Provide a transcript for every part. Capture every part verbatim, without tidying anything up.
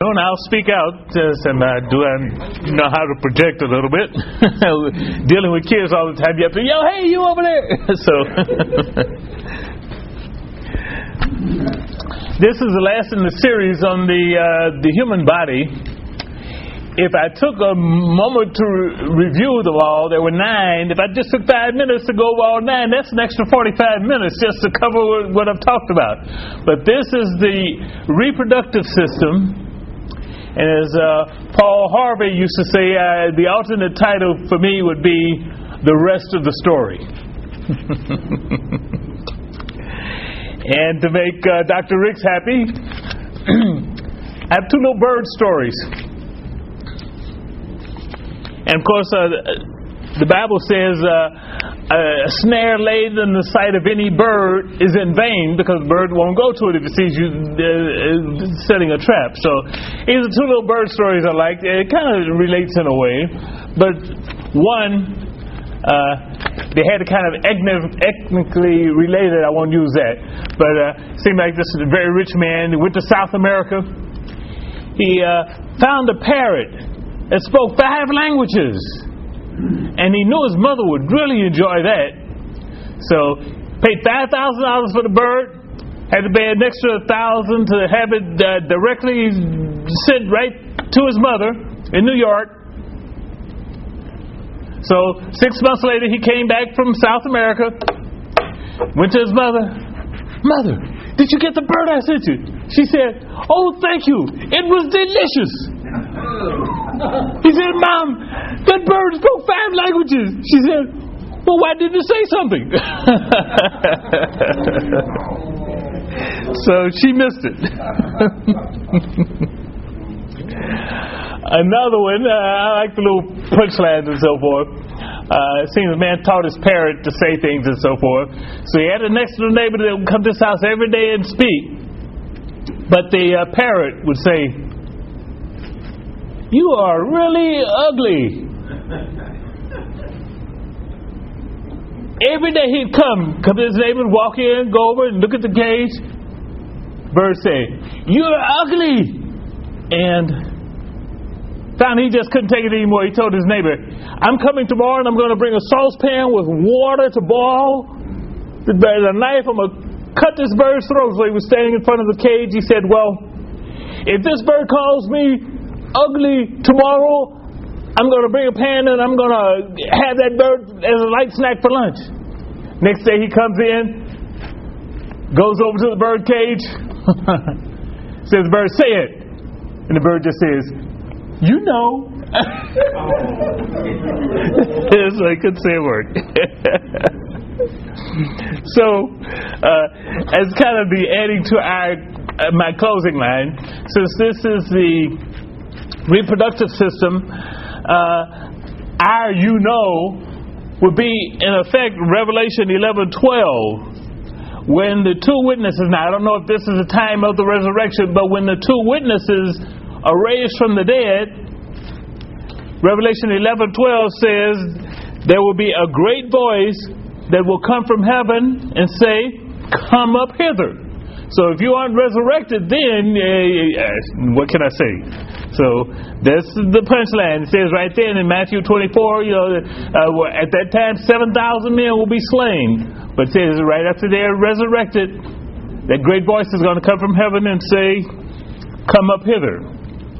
and I'll speak out. And I do I know how to project a little bit. Dealing with kids all the time, you have to, yo, hey, you over there. So this is the last in the series on the uh, the human body. If I took a moment to re- review them all, there were nine. If I just took five minutes to go over all nine, that's an extra forty-five minutes just to cover what I've talked about. But this is the reproductive system. And as uh, Paul Harvey used to say, uh, the alternate title for me would be The Rest of the Story. And to make uh, Doctor Ricks happy, I have two little bird stories. And of course, uh, the Bible says uh, a snare laid in the sight of any bird is in vain, because the bird won't go to it if it sees you uh, setting a trap. So these are two little bird stories I like. It kind of relates in a way. But one, uh, they had a kind of ethnically related, I won't use that. But uh, it seemed like this is a very rich man. He went to South America. He uh, found a parrot that spoke five languages, and he knew his mother would really enjoy that. So paid five thousand dollars for the bird, had to pay an extra thousand to have it uh, directly sent right to his mother in New York. So six months later, he came back from South America, went to his mother. Mother, did you get the bird I sent you? She said, oh, thank you. It was delicious. He said, Mom, that bird spoke five languages. She said, well, why didn't you say something? So she missed it. Another one, uh, I like the little punchlines and so forth. Uh, it seems a man taught his parrot to say things and so forth. So he had a next door neighbor that would come to his house every day and speak. But the uh, parrot would say, you are really ugly. Every day he'd come, come to his neighbor, walk in, go over and look at the cage. Bird say, you're ugly. And found he just couldn't take it anymore. He told his neighbor, I'm coming tomorrow and I'm going to bring a saucepan with water to boil. There's a knife, I'm going to cut this bird's throat. So he was standing in front of the cage. He said, well, if this bird calls me ugly tomorrow, I'm going to bring a pan and I'm going to have that bird as a light snack for lunch. Next day he comes in, goes over to the bird cage, says, bird, say it. And the bird just says, you know. So I couldn't say a word. So, uh, as kind of the adding to our uh, my closing line, since this is the reproductive system, uh, our you know would be in effect Revelation eleven twelve, when the two witnesses, now I don't know if this is the time of the resurrection, but when the two witnesses are raised from the dead, Revelation eleven twelve says there will be a great voice that will come from heaven and say, come up hither. So if you aren't resurrected, then uh, what can I say? So that's the punchline. It says right there in Matthew twenty-four, you know, uh, at that time seven thousand men will be slain. But it says right after they're resurrected, that great voice is going to come from heaven and say, come up hither.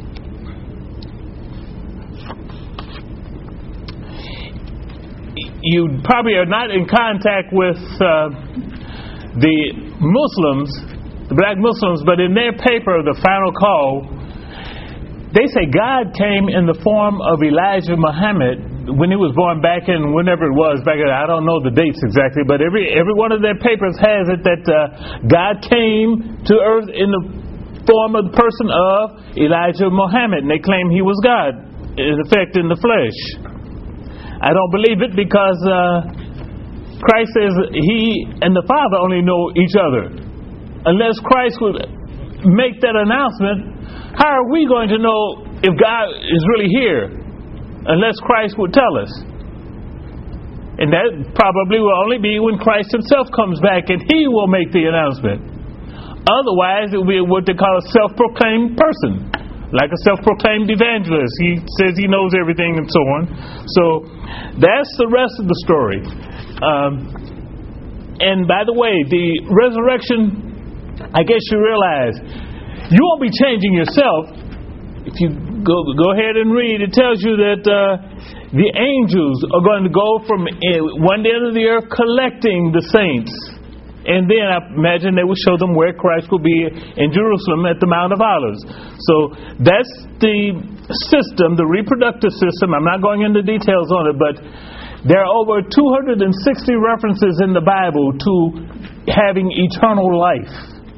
You probably are not in contact with uh, the Muslims, the black Muslims, but in their paper, The Final Call, they say God came in the form of Elijah Muhammad when he was born back in whenever it was, back in, I don't know the dates exactly, but every every one of their papers has it that uh, God came to earth in the form of the person of Elijah Muhammad, and they claim he was God, in effect, in the flesh. I don't believe it, because uh, Christ says he and the Father only know each other. Unless Christ would make that announcement, how are we going to know if God is really here? Unless Christ would tell us. And that probably will only be when Christ himself comes back and he will make the announcement. Otherwise, it will be what they call a self-proclaimed person. like a self-proclaimed evangelist. He says he knows everything and so on. So that's the rest of the story. Um, and by the way, the resurrection, I guess you realize, you won't be changing yourself. If you go go ahead and read, it tells you that uh, the angels are going to go from one end of the earth collecting the saints. And then I imagine they will show them where Christ will be in Jerusalem at the Mount of Olives. So that's the system, the reproductive system. I'm not going into details on it, but there are over two hundred sixty references in the Bible to having eternal life.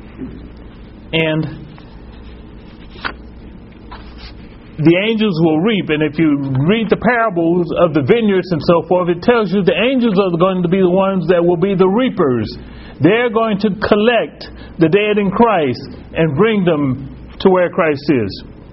And the angels will reap. And if you read the parables of the vineyards and so forth, it tells you the angels are going to be the ones that will be the reapers. They're going to collect the dead in Christ and bring them to where Christ is.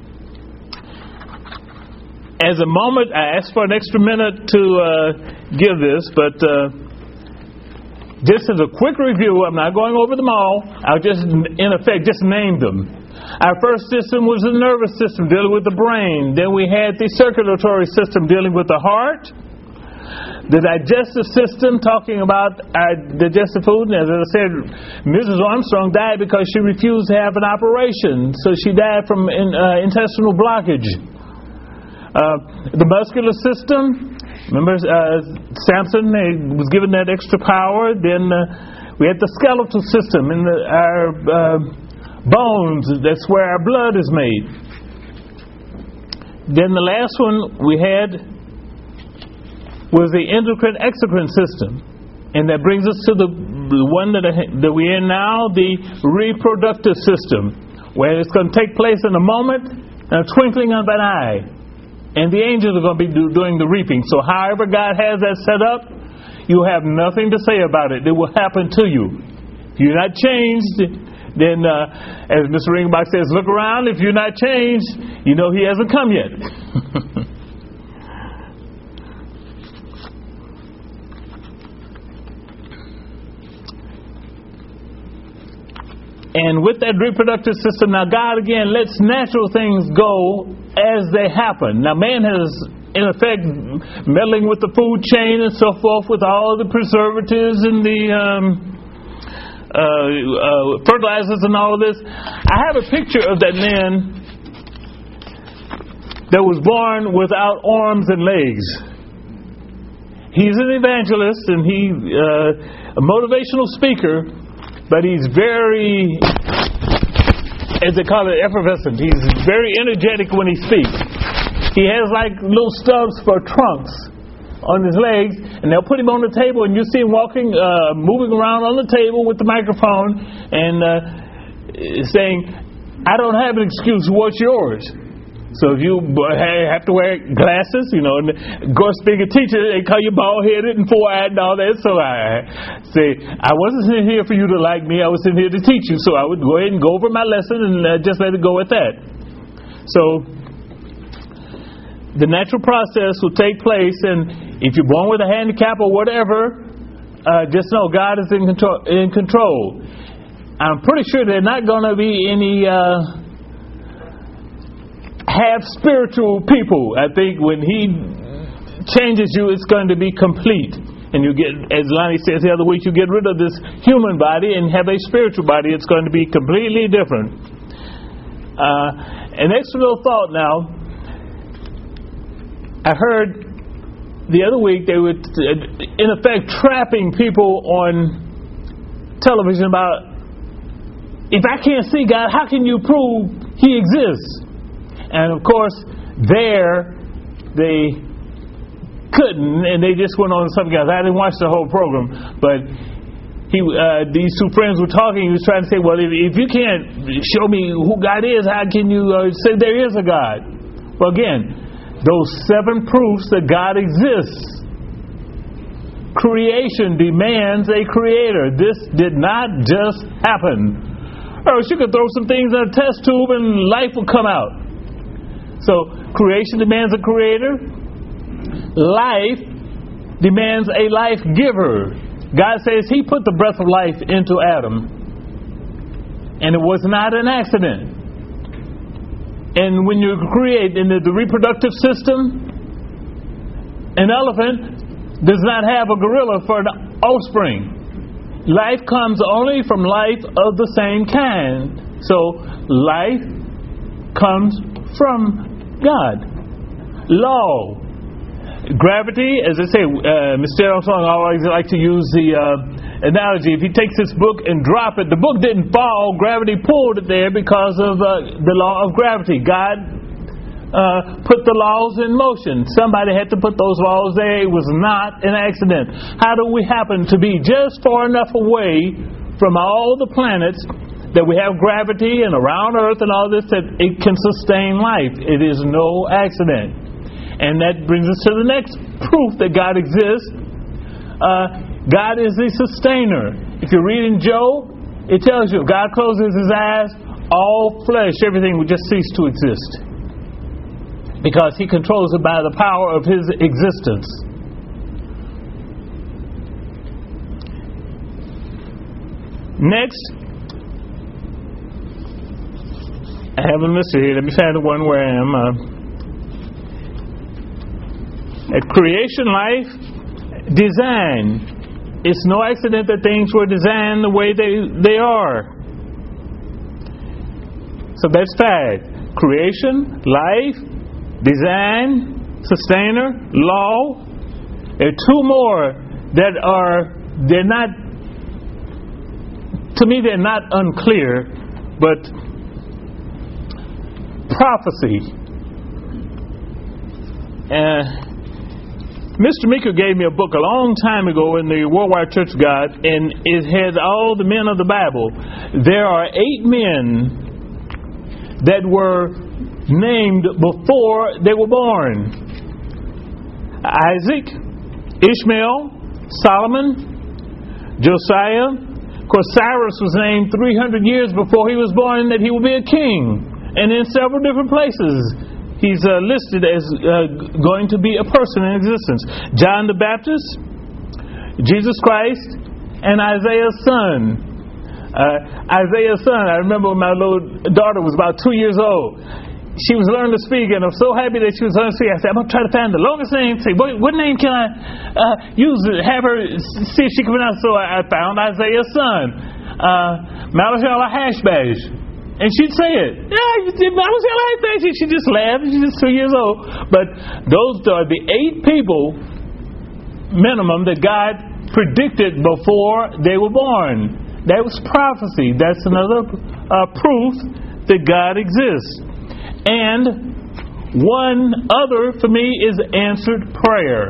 As a moment, I asked for an extra minute to uh, give this, but uh, just as a quick review, I'm not going over them all. I'll just, in effect, just name them. Our first system was the nervous system, dealing with the brain. Then we had the circulatory system, dealing with the heart. The digestive system, talking about our digestive food. And as I said, Missus Armstrong died because she refused to have an operation. So she died from in, uh, intestinal blockage. Uh, the muscular system, remember uh, Samson was given that extra power. Then uh, we had the skeletal system in the, our uh, bones. That's where our blood is made. Then the last one we had was the endocrine exocrine system, and that brings us to the one that, that we're in now, the reproductive system, where it's going to take place in a moment, in a twinkling of an eye, and the angels are going to be do, doing the reaping. So however God has that set up, you have nothing to say about it. It will happen to you. If you're not changed, then uh, as Mister Ringenbach says, look around. If you're not changed, you know He hasn't come yet. And with that reproductive system, now God again lets natural things go as they happen. Now man has, in effect, meddling with the food chain and so forth, with all the preservatives and the um, uh, uh, fertilizers and all of this. I have a picture of that man that was born without arms and legs. He's an evangelist and he uh, a motivational speaker. But he's very, as they call it, effervescent. He's very energetic when he speaks. He has like little stubs for trunks on his legs, and they'll put him on the table, and you see him walking, uh, moving around on the table with the microphone and uh, saying, "I don't have an excuse. What's yours?" So if you have to wear glasses, you know, and of course being a teacher, they call you bald-headed and four-eyed and all that. So I say, I wasn't sitting here for you to like me. I was sitting here to teach you. So I would go ahead and go over my lesson and uh, just let it go at that. So the natural process will take place, and if you're born with a handicap or whatever, uh, just know God is in control. In control. I'm pretty sure there are not going to be any Uh, have spiritual people. I think when He changes you, it's going to be complete. And you get, as Lonnie says the other week, you get rid of this human body and have a spiritual body. It's going to be completely different. Uh, an extra little thought now. I heard the other week they were, in effect, trapping people on television about, if I can't see God, how can you prove He exists? And of course, there they couldn't, and they just went on something else. I didn't watch the whole program, but he, uh, these two friends were talking. He was trying to say, "Well, if, if you can't show me who God is, how can you uh, say there is a God?" Well, again, those seven proofs that God exists. Creation demands a creator. This did not just happen. Or else you could throw some things in a test tube and life will come out. So, creation demands a creator. Life demands a life giver. God says He put the breath of life into Adam. And it was not an accident. And when you create in the, the reproductive system, an elephant does not have a gorilla for an offspring. Life comes only from life of the same kind. So life comes from God. Law. Gravity, as I say, uh, Mister Armstrong always like to use the uh, analogy. If he takes this book and drop it, the book didn't fall. Gravity pulled it there because of uh, the law of gravity. God uh, put the laws in motion. Somebody had to put those laws there. It was not an accident. How do we happen to be just far enough away from all the planets that we have gravity and around Earth and all this that it can sustain life? It is no accident. And that brings us to the next proof that God exists. Uh, God is the sustainer. If you read in Job, it tells you if God closes His eyes, all flesh, everything would just cease to exist. Because He controls it by the power of His existence. Next, I have a list here. Let me find the one where I am. Uh, At creation, life, design. It's no accident that things were designed the way they, they are. So that's five. Creation, life, design, sustainer, law. There are two more that are, they're not, to me they're not unclear, but prophecy. Uh, Mister Meeker gave me a book a long time ago in the Worldwide Church of God, and it had all the men of the Bible. There are eight men that were named before they were born. Isaac, Ishmael, Solomon, Josiah. Of course, Cyrus was named three hundred years before he was born that he would be a king. And in several different places he's uh, listed as uh, going to be a person in existence. John the Baptist, Jesus Christ, and Isaiah's son. Uh, Isaiah's son, I remember when my little daughter was about two years old. She was learning to speak, and I'm so happy that she was learning to speak. I said, I'm going to try to find the longest name. Say, what, what name can I uh, use to have her see if she can pronounce? So I, I found Isaiah's son, uh, Malashala Hashbash. And she'd say it. Yeah, you did. I was like that. She, she just laughed. She's just two years old. But those are the eight people minimum that God predicted before they were born. That was prophecy. That's another uh, proof that God exists. And one other for me is answered prayer.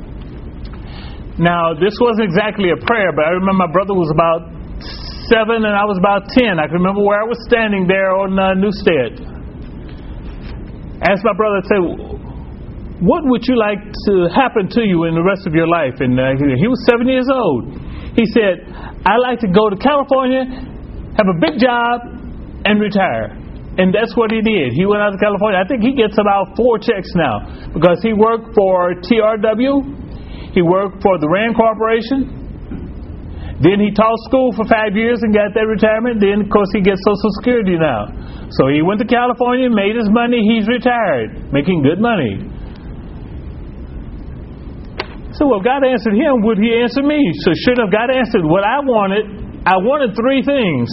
Now, this wasn't exactly a prayer, but I remember my brother was about seven and I was about ten. I can remember where I was standing there on uh, Newstead. Asked my brother, I said, what would you like to happen to you in the rest of your life? And uh, he was seven years old. He said, I'd like to go to California, have a big job, and retire. And that's what he did. He went out to California. I think he gets about four checks now because he worked for T R W. He worked for the Rand Corporation. Then he taught school for five years and got that retirement. Then, of course, he gets Social Security now. So he went to California, made his money. He's retired, making good money. So, well, God answered him. Would He answer me? So, sure enough, God answered what I wanted. I wanted three things.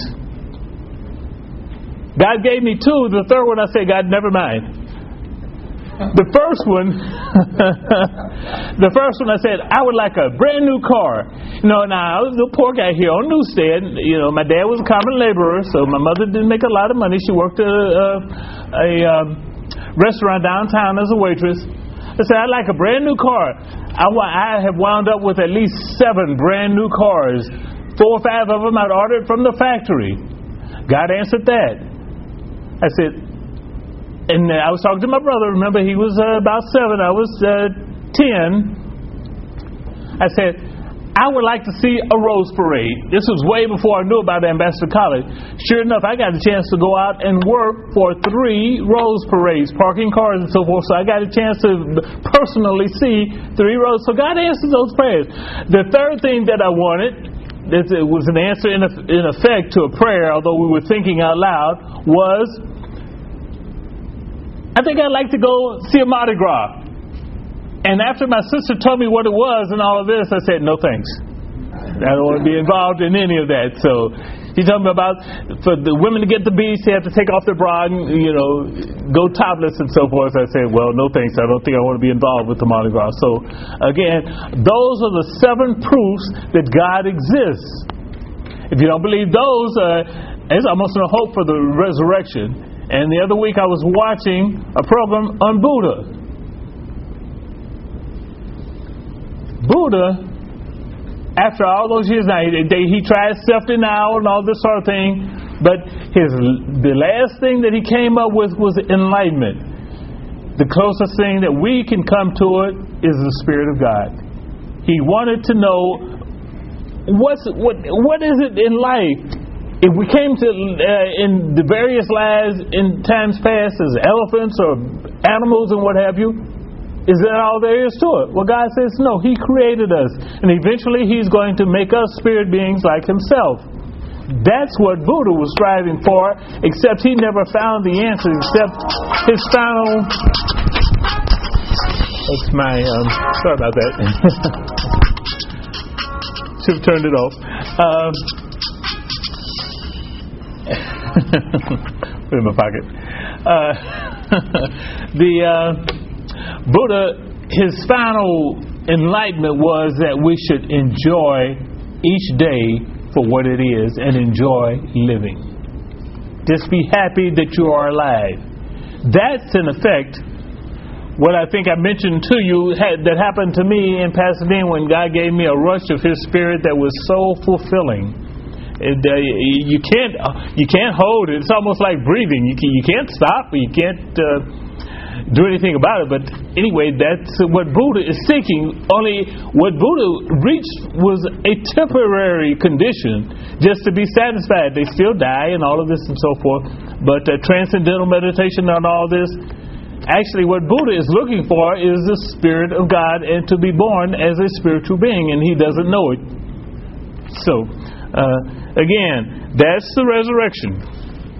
God gave me two. The third one, I said, God, never mind. The first one, the first one I said, I would like a brand new car. You know, now I was a poor guy here on Newstead. You know, my dad was a common laborer, so my mother didn't make a lot of money. She worked at a, a, a restaurant downtown as a waitress. I said, I'd like a brand new car. I, I have wound up with at least seven brand new cars. Four or five of them I'd ordered from the factory. God answered that. I said, and I was talking to my brother. Remember, he was uh, about seven. I was uh, ten. I said, I would like to see a rose parade. This was way before I knew about Ambassador College. Sure enough, I got a chance to go out and work for three rose parades, parking cars and so forth. So I got a chance to personally see three rose. So God answered those prayers. The third thing that I wanted, this was an answer in, in effect to a prayer, although we were thinking out loud, was I think I'd like to go see a Mardi Gras. And after my sister told me what it was and all of this, I said, no thanks. I don't want to be involved in any of that. So he told me about for the women to get the beast, they have to take off their bra and, you know, go topless and so forth. I said, well, no thanks. I don't think I want to be involved with the Mardi Gras. So again, those are the seven proofs that God exists. If you don't believe those, uh, there's almost no hope for the resurrection. And the other week I was watching a program on Buddha. Buddha, after all those years now, he, he tried self-denial and all this sort of thing, but his the last thing that he came up with was enlightenment. The closest thing that we can come to it is the Spirit of God. He wanted to know what's what what is it in life. If we came to uh, in the various lives in times past as elephants or animals and what have you. Is that all there is to it? Well, God says, no, He created us. And eventually He's going to make us spirit beings like Himself. That's what Buddha was striving for, except he never found the answer, except his final... That's my... Um, sorry about that. Should have turned it off. Um, put it in my pocket. Uh, the... Uh, Buddha, his final enlightenment was that we should enjoy each day for what it is and enjoy living. Just be happy that you are alive. That's in effect what I think I mentioned to you had, that happened to me in Pasadena when God gave me a rush of His Spirit that was so fulfilling. It, uh, you can't you can't hold it. It's almost like breathing. You can, you can't stop. You can't. Uh, do anything about it, but anyway, that's what Buddha is seeking. Only what Buddha reached was a temporary condition, just to be satisfied. They still die and all of this and so forth, but uh, transcendental meditation and all this, actually what Buddha is looking for is the Spirit of God and to be born as a spiritual being, and he doesn't know it. So uh, again, that's the resurrection.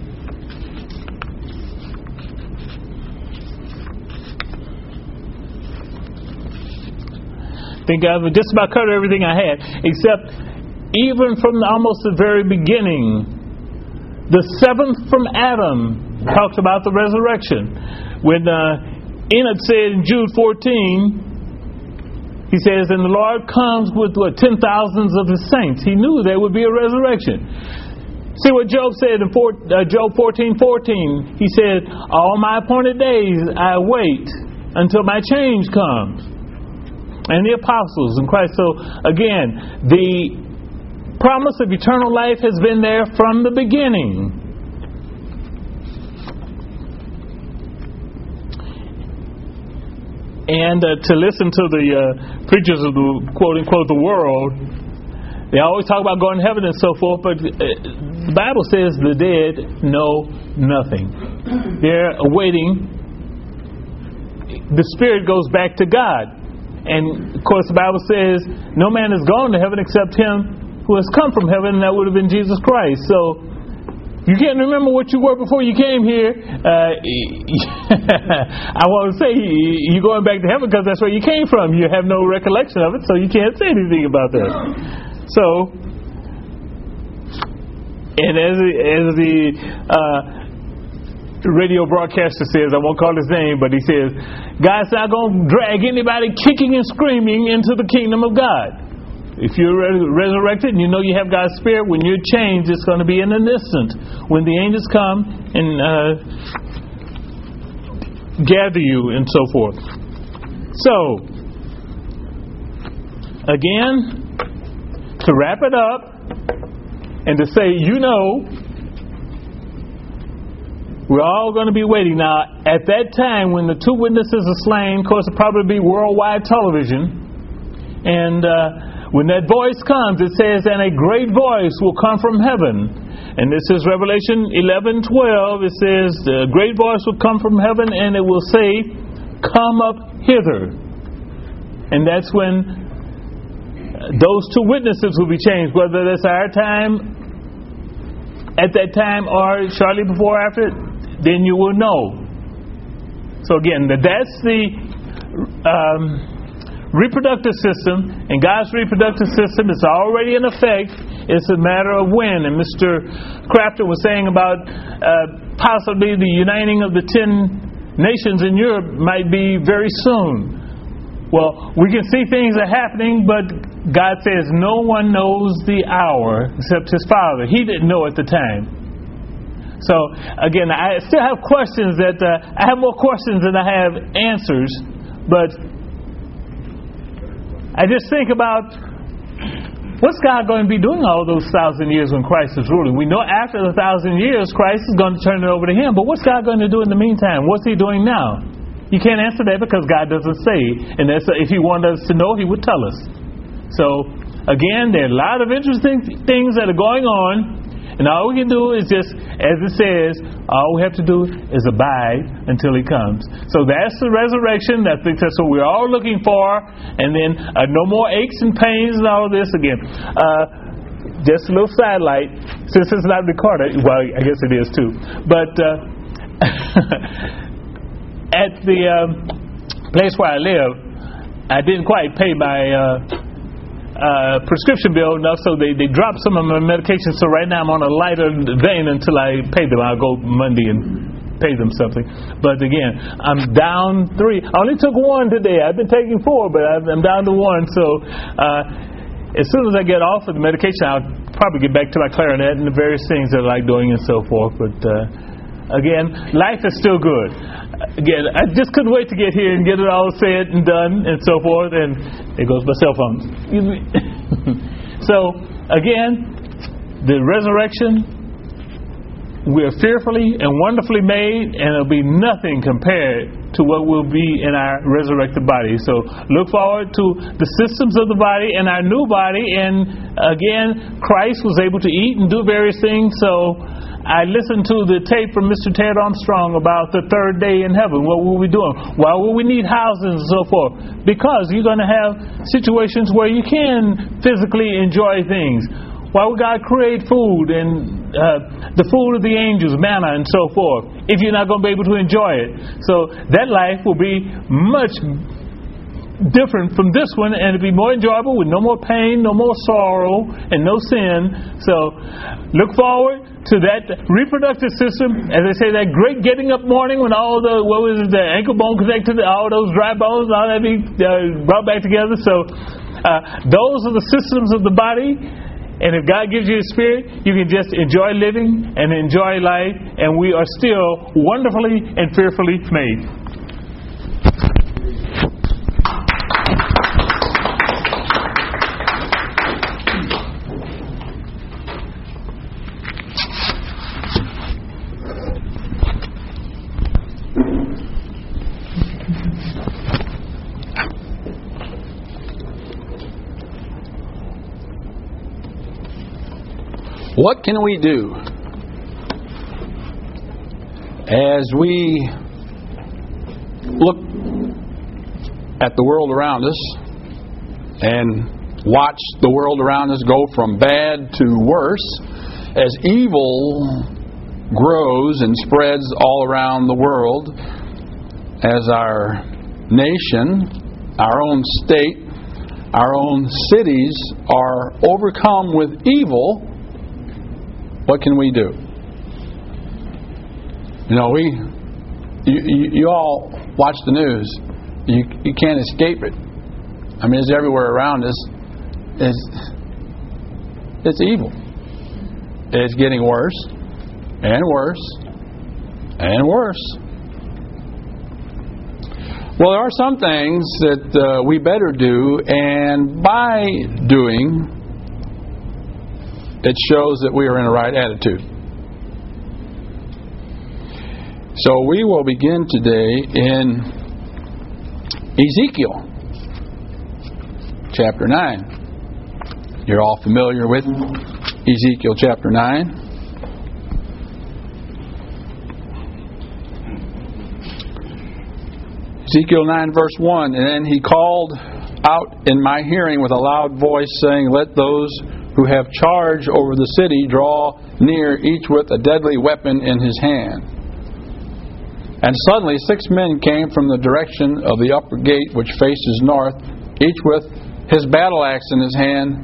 I think I've just about covered everything I had, except even from the, almost the very beginning, the seventh from Adam talks about the resurrection. When uh, Enoch said in Jude fourteen, he says, and the Lord comes with what, ten thousands of His saints. He knew there would be a resurrection. See what Job said in four, uh, Job fourteen fourteen. He said, all my appointed days I wait until my change comes. And the apostles in Christ. So again, the promise of eternal life has been there from the beginning. And uh, to listen to the uh, preachers of the quote unquote the world, they always talk about going to heaven and so forth, but uh, the Bible says the dead know nothing. They're awaiting. The spirit goes back to God. And, of course, the Bible says, no man has gone to heaven except him who has come from heaven, and that would have been Jesus Christ. So, you can't remember what you were before you came here. Uh, I want to say, you're going back to heaven because that's where you came from. You have no recollection of it, so you can't say anything about that. So, and as the, as the uh, radio broadcaster says, I won't call his name, but he says, God's not going to drag anybody kicking and screaming into the kingdom of God. If you're re- resurrected and you know you have God's Spirit, when you're changed, it's going to be in an instant. When the angels come and uh, gather you and so forth. So, again, to wrap it up and to say, you know, we're all going to be waiting. Now, at that time, when the two witnesses are slain, of course, it'll probably be worldwide television. And uh, when that voice comes, it says, and a great voice will come from heaven. And this is Revelation eleven twelve. It says, a great voice will come from heaven, and it will say, come up hither. And that's when those two witnesses will be changed, whether that's our time, at that time, or shortly before or after, then you will know. So again, that's the um, reproductive system, and God's reproductive system is already in effect. It's a matter of when. And Mister Crafton was saying about uh, possibly the uniting of the ten nations in Europe might be very soon. Well, we can see things are happening, but God says no one knows the hour except His Father. He didn't know at the time. So, again, I still have questions that, uh, I have more questions than I have answers, but I just think about, what's God going to be doing all those thousand years when Christ is ruling? We know after the thousand years, Christ is going to turn it over to Him, but what's God going to do in the meantime? What's He doing now? You can't answer that because God doesn't say, and that's, if He wanted us to know, He would tell us. So, again, there are a lot of interesting things that are going on. And all we can do is just, as it says, all we have to do is abide until He comes. So that's the resurrection. I think that's what we're all looking for. And then uh, no more aches and pains and all of this again. Uh, just a little sidelight, since it's not recorded. Well, I guess it is too. But uh, at the uh, place where I live, I didn't quite pay my Uh, Uh, prescription bill enough, so they, they dropped some of my medication. So right now I'm on a lighter vein until I pay them. I'll go Monday and pay them something. But again, I'm down three. I only took one today. I've been taking four, but I'm down to one. So uh, as soon as I get off of the medication, I'll probably get back to my clarinet and the various things that I like doing and so forth. But uh, again, life is still good. Again, I just couldn't wait to get here and get it all said and done and so forth. And there goes my cell phone. So, again, the resurrection, we're fearfully and wonderfully made, and it'll be nothing compared to what will be in our resurrected body. So, look forward to the systems of the body and our new body. And, again, Christ was able to eat and do various things. So, I listened to the tape from Mister Ted Armstrong about the third day in heaven. What will we do? Why will we need houses and so forth? Because you're going to have situations where you can physically enjoy things. Why would God create food and uh, the food of the angels, manna and so forth, if you're not going to be able to enjoy it? So that life will be much different from this one, and it'll be more enjoyable with no more pain, no more sorrow, and no sin. So look forward to that reproductive system. As I say, that great getting up morning when all the, what was it, the ankle bone connected, all those dry bones, all that be uh, brought back together. So uh, those are the systems of the body. And if God gives you a spirit, you can just enjoy living and enjoy life, and we are still wonderfully and fearfully made. What can we do as we look at the world around us and watch the world around us go from bad to worse, as evil grows and spreads all around the world, as our nation, our own state, our own cities are overcome with evil? What can we do? You know, we, you, you, you all watch the news. You, you can't escape it. I mean, it's everywhere around us. It's, it's evil. It's getting worse and worse and worse. Well, there are some things that uh, we better do, and by doing, it shows that we are in the right attitude. So we will begin today in Ezekiel chapter nine. You're all familiar with Ezekiel chapter nine. Ezekiel nine verse one, and then he called out in my hearing with a loud voice, saying, let those who have charge over the city draw near, each with a deadly weapon in his hand. And suddenly six men came from the direction of the upper gate which faces north, each with his battle axe in his hand.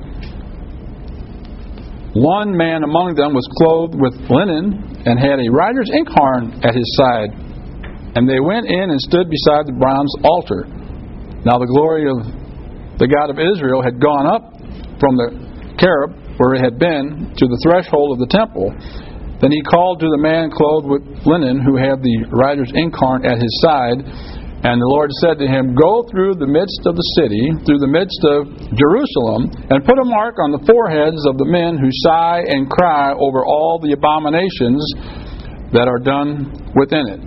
One man among them was clothed with linen and had a writer's inkhorn at his side. And they went in and stood beside the bronze altar. Now the glory of the God of Israel had gone up from the cherub where it had been to the threshold of the temple. Then he called to the man clothed with linen who had the writer's inkhorn at his side. And the Lord said to him, Go through the midst of the city, through the midst of Jerusalem, and put a mark on the foreheads of the men who sigh and cry over all the abominations that are done within it.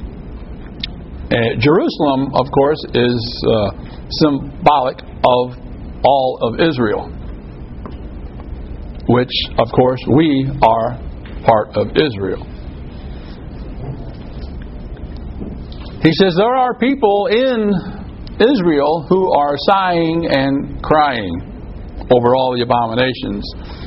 Uh, Jerusalem, of course, is uh, symbolic of all of Israel, which, of course, we are part of Israel. He says there are people in Israel who are sighing and crying over all the abominations,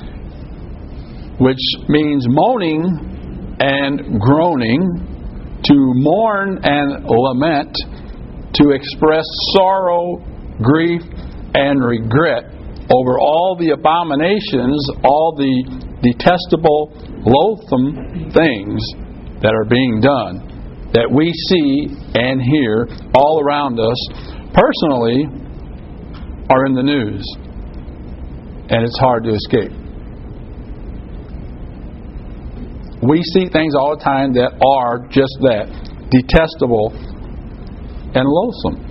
which means moaning and groaning, to mourn and lament, to express sorrow, grief, and regret over all the abominations, all the detestable, loathsome things that are being done, that we see and hear all around us, personally, are in the news. And it's hard to escape. We see things all the time that are just that, detestable and loathsome.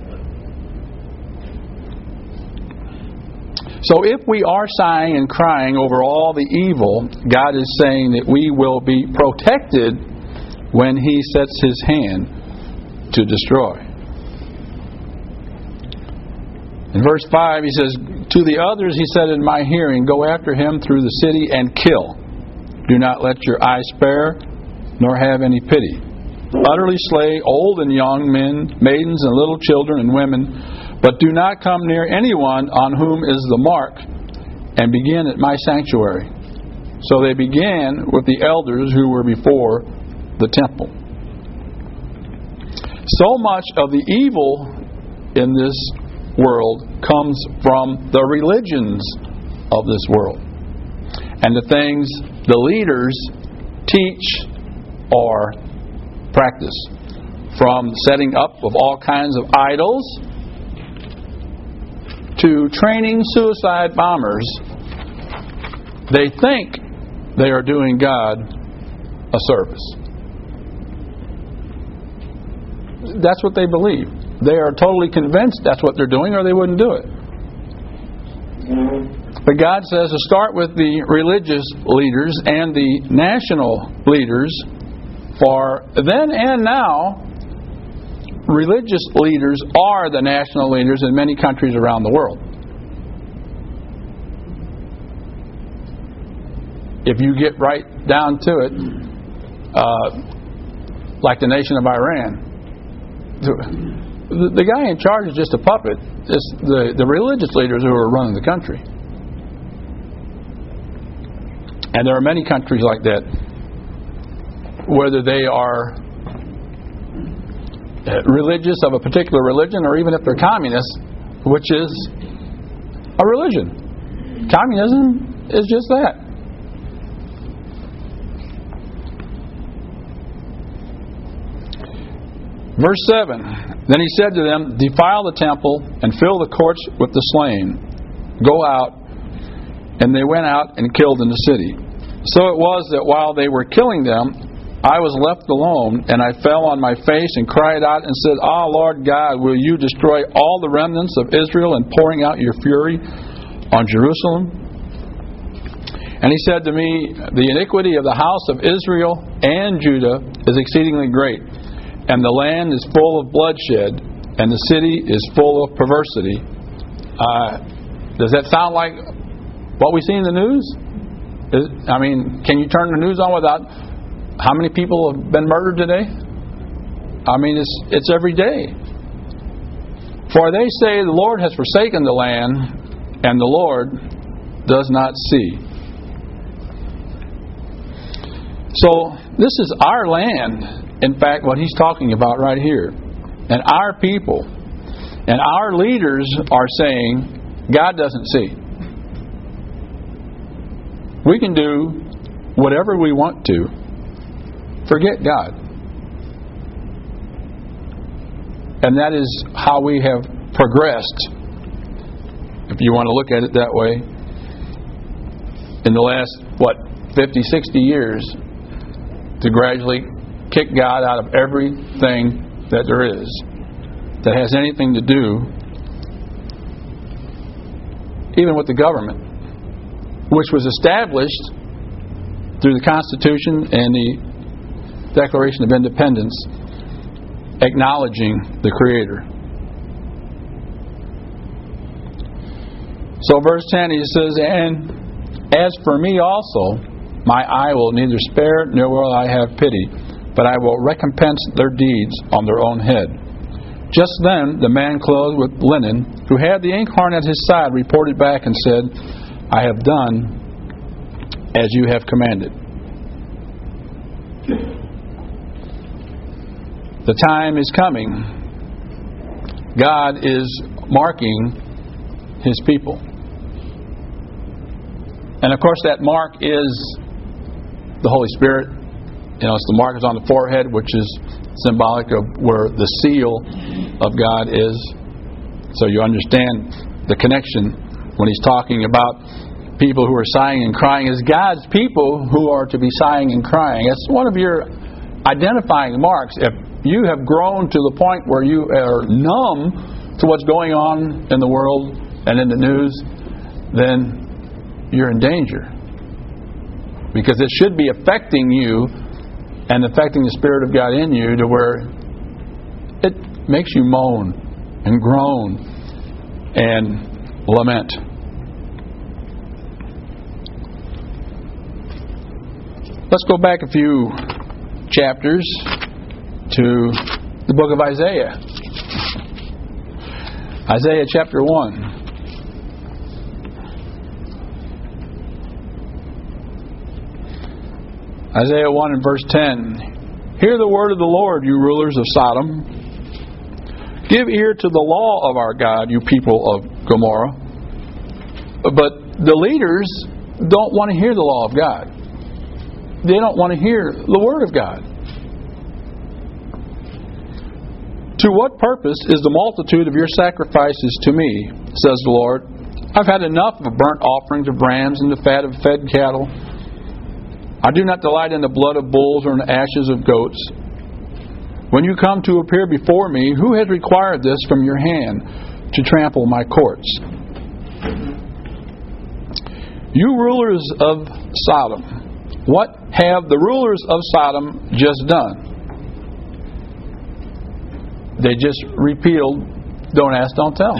So if we are sighing and crying over all the evil, God is saying that we will be protected when He sets His hand to destroy. In verse five, He says, To the others He said in my hearing, Go after him through the city and kill. Do not let your eye spare, nor have any pity. Utterly slay old and young, men, maidens, and little children and women, but do not come near anyone on whom is the mark, and begin at my sanctuary. So they began with the elders who were before the temple. So much of the evil in this world comes from the religions of this world, and the things the leaders teach or practice, from setting up of all kinds of idols to training suicide bombers. They think they are doing God a service. That's what they believe. They are totally convinced that's what they're doing, or they wouldn't do it. But God says to start with the religious leaders and the national leaders, for then and now, religious leaders are the national leaders in many countries around the world. If you get right down to it, uh, like the nation of Iran, the, the guy in charge is just a puppet. It's the, the religious leaders who are running the country. And there are many countries like that, whether they are religious of a particular religion, or even if they're communist, which is a religion. Communism is just that. Verse seven, Then he said to them, Defile the temple and fill the courts with the slain. Go out. And they went out and killed in the city. So it was that while they were killing them, I was left alone, and I fell on my face and cried out and said, Ah, Lord God, will you destroy all the remnants of Israel in pouring out your fury on Jerusalem? And he said to me, The iniquity of the house of Israel and Judah is exceedingly great, and the land is full of bloodshed, and the city is full of perversity. Uh, does that sound like what we see in the news? Is, I mean, can you turn the news on without how many people have been murdered today? I mean, it's it's every day. For they say the Lord has forsaken the land, and the Lord does not see. So this is our land, in fact, what he's talking about right here. And our people and our leaders are saying, God doesn't see. We can do whatever we want to. Forget God. And that is how we have progressed, if you want to look at it that way, in the last, what, fifty, sixty years, to gradually kick God out of everything that there is that has anything to do even with the government, which was established through the Constitution and the Declaration of Independence, acknowledging the Creator. So verse ten, he says, and as for me also, my eye will neither spare nor will I have pity, but I will recompense their deeds on their own head. Just then the man clothed with linen, who had the inkhorn at his side, reported back and said, I have done as you have commanded. The time is coming. God is marking His people. And of course that mark is the Holy Spirit. You know, it's the mark is on the forehead, which is symbolic of where the seal of God is. So you understand the connection when he's talking about people who are sighing and crying as God's people who are to be sighing and crying. It's one of your identifying marks. If you have grown to the point where you are numb to what's going on in the world and in the news, then you're in danger. Because it should be affecting you and affecting the Spirit of God in you to where it makes you moan and groan and lament. Let's go back a few chapters to the book of Isaiah. Isaiah chapter one. Isaiah one and verse ten. Hear the word of the Lord, you rulers of Sodom. Give ear to the law of our God, you people of Gomorrah. But the leaders don't want to hear the law of God. They don't want to hear the word of God. To what purpose is the multitude of your sacrifices to me, says the Lord? I've had enough of burnt offerings of rams and the fat of fed cattle. I do not delight in the blood of bulls or in the ashes of goats. When you come to appear before me, who has required this from your hand to trample my courts? You rulers of Sodom, what have the rulers of Sodom just done? They just repealed Don't Ask, Don't Tell.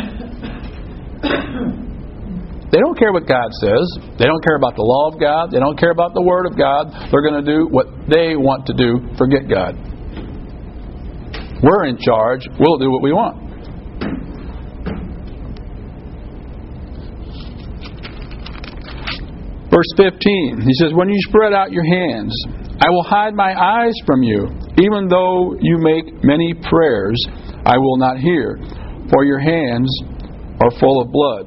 They don't care what God says. They don't care about the law of God. They don't care about the Word of God. They're going to do what they want to do. Forget God. We're in charge. We'll do what we want. Verse fifteen, he says, when you spread out your hands, I will hide my eyes from you. Even though you make many prayers, I will not hear, for your hands are full of blood.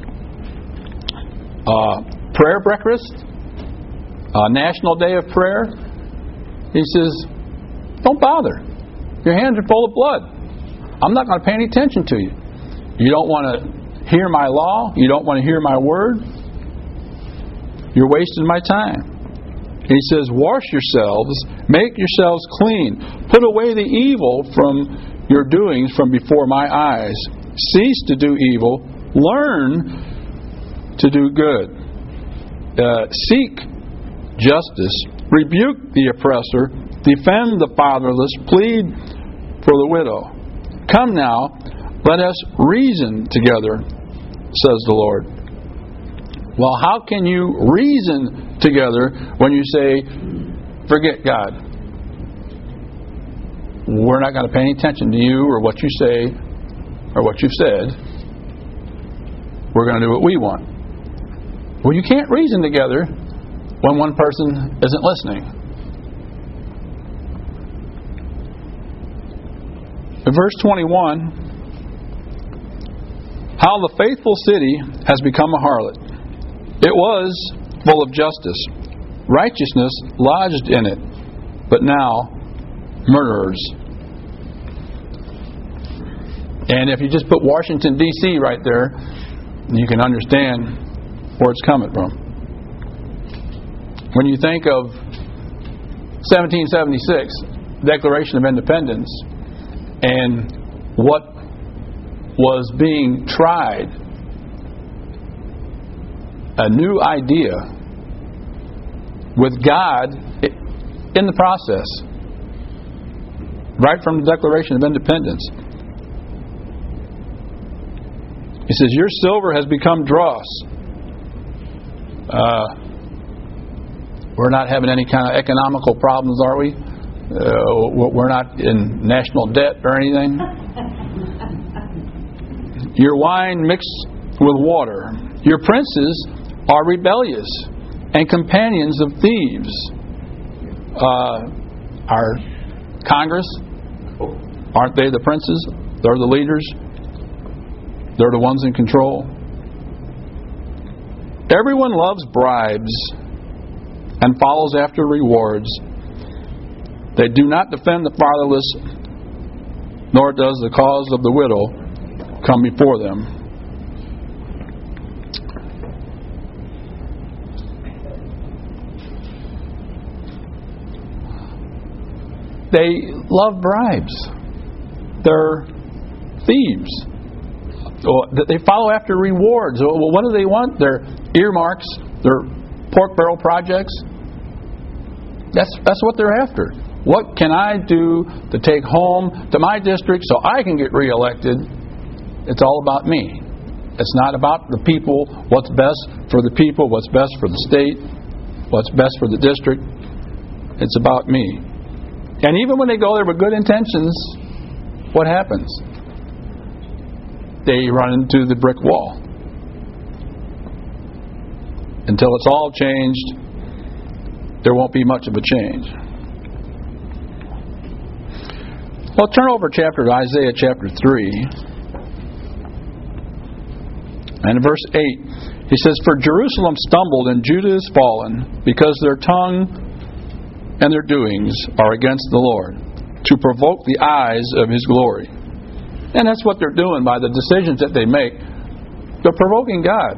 Uh, prayer breakfast, uh, National Day of Prayer. He says, don't bother. Your hands are full of blood. I'm not going to pay any attention to you. You don't want to hear my law. You don't want to hear my word. You're wasting my time. He says, wash yourselves, make yourselves clean. Put away the evil from your doings from before my eyes. Cease to do evil. Learn to do good. Uh, seek justice. Rebuke the oppressor. Defend the fatherless. Plead for the widow. Come now, let us reason together, says the Lord. Well, how can you reason together when you say, forget God? We're not going to pay any attention to you or what you say or what you've said. We're going to do what we want. Well, you can't reason together when one person isn't listening. In verse twenty-one, how the faithful city has become a harlot. It was full of justice. Righteousness lodged in it, but now murderers. And if you just put Washington, D C right there, you can understand where it's coming from. When you think of seventeen seventy-six, Declaration of Independence, and what was being tried, a new idea with God in the process, right from the Declaration of Independence. He says, your silver has become dross. Uh, we're not having any kind of economical problems, are we? Uh, we're not in national debt or anything. Your wine mixed with water. Your princes are rebellious and companions of thieves. Uh, our Congress, aren't they the princes? They're the leaders. They're the ones in control. Everyone loves bribes and follows after rewards. They do not defend the fatherless, nor does the cause of the widow come before them. They love bribes. They're thieves. They follow after rewards. Well, what do they want? Their earmarks, their pork barrel projects. That's that's what they're after. What can I do to take home to my district so I can get reelected? It's all about me. It's not about the people, what's best for the people, what's best for the state, what's best for the district. It's about me. And even when they go there with good intentions, what happens? They run into the brick wall. Until it's all changed, there won't be much of a change. Well, turn over chapter to Isaiah chapter three. And in verse eight, he says, for Jerusalem stumbled and Judah is fallen, because their tongue and their doings are against the Lord, to provoke the eyes of His glory. And that's what they're doing by the decisions that they make. They're provoking God.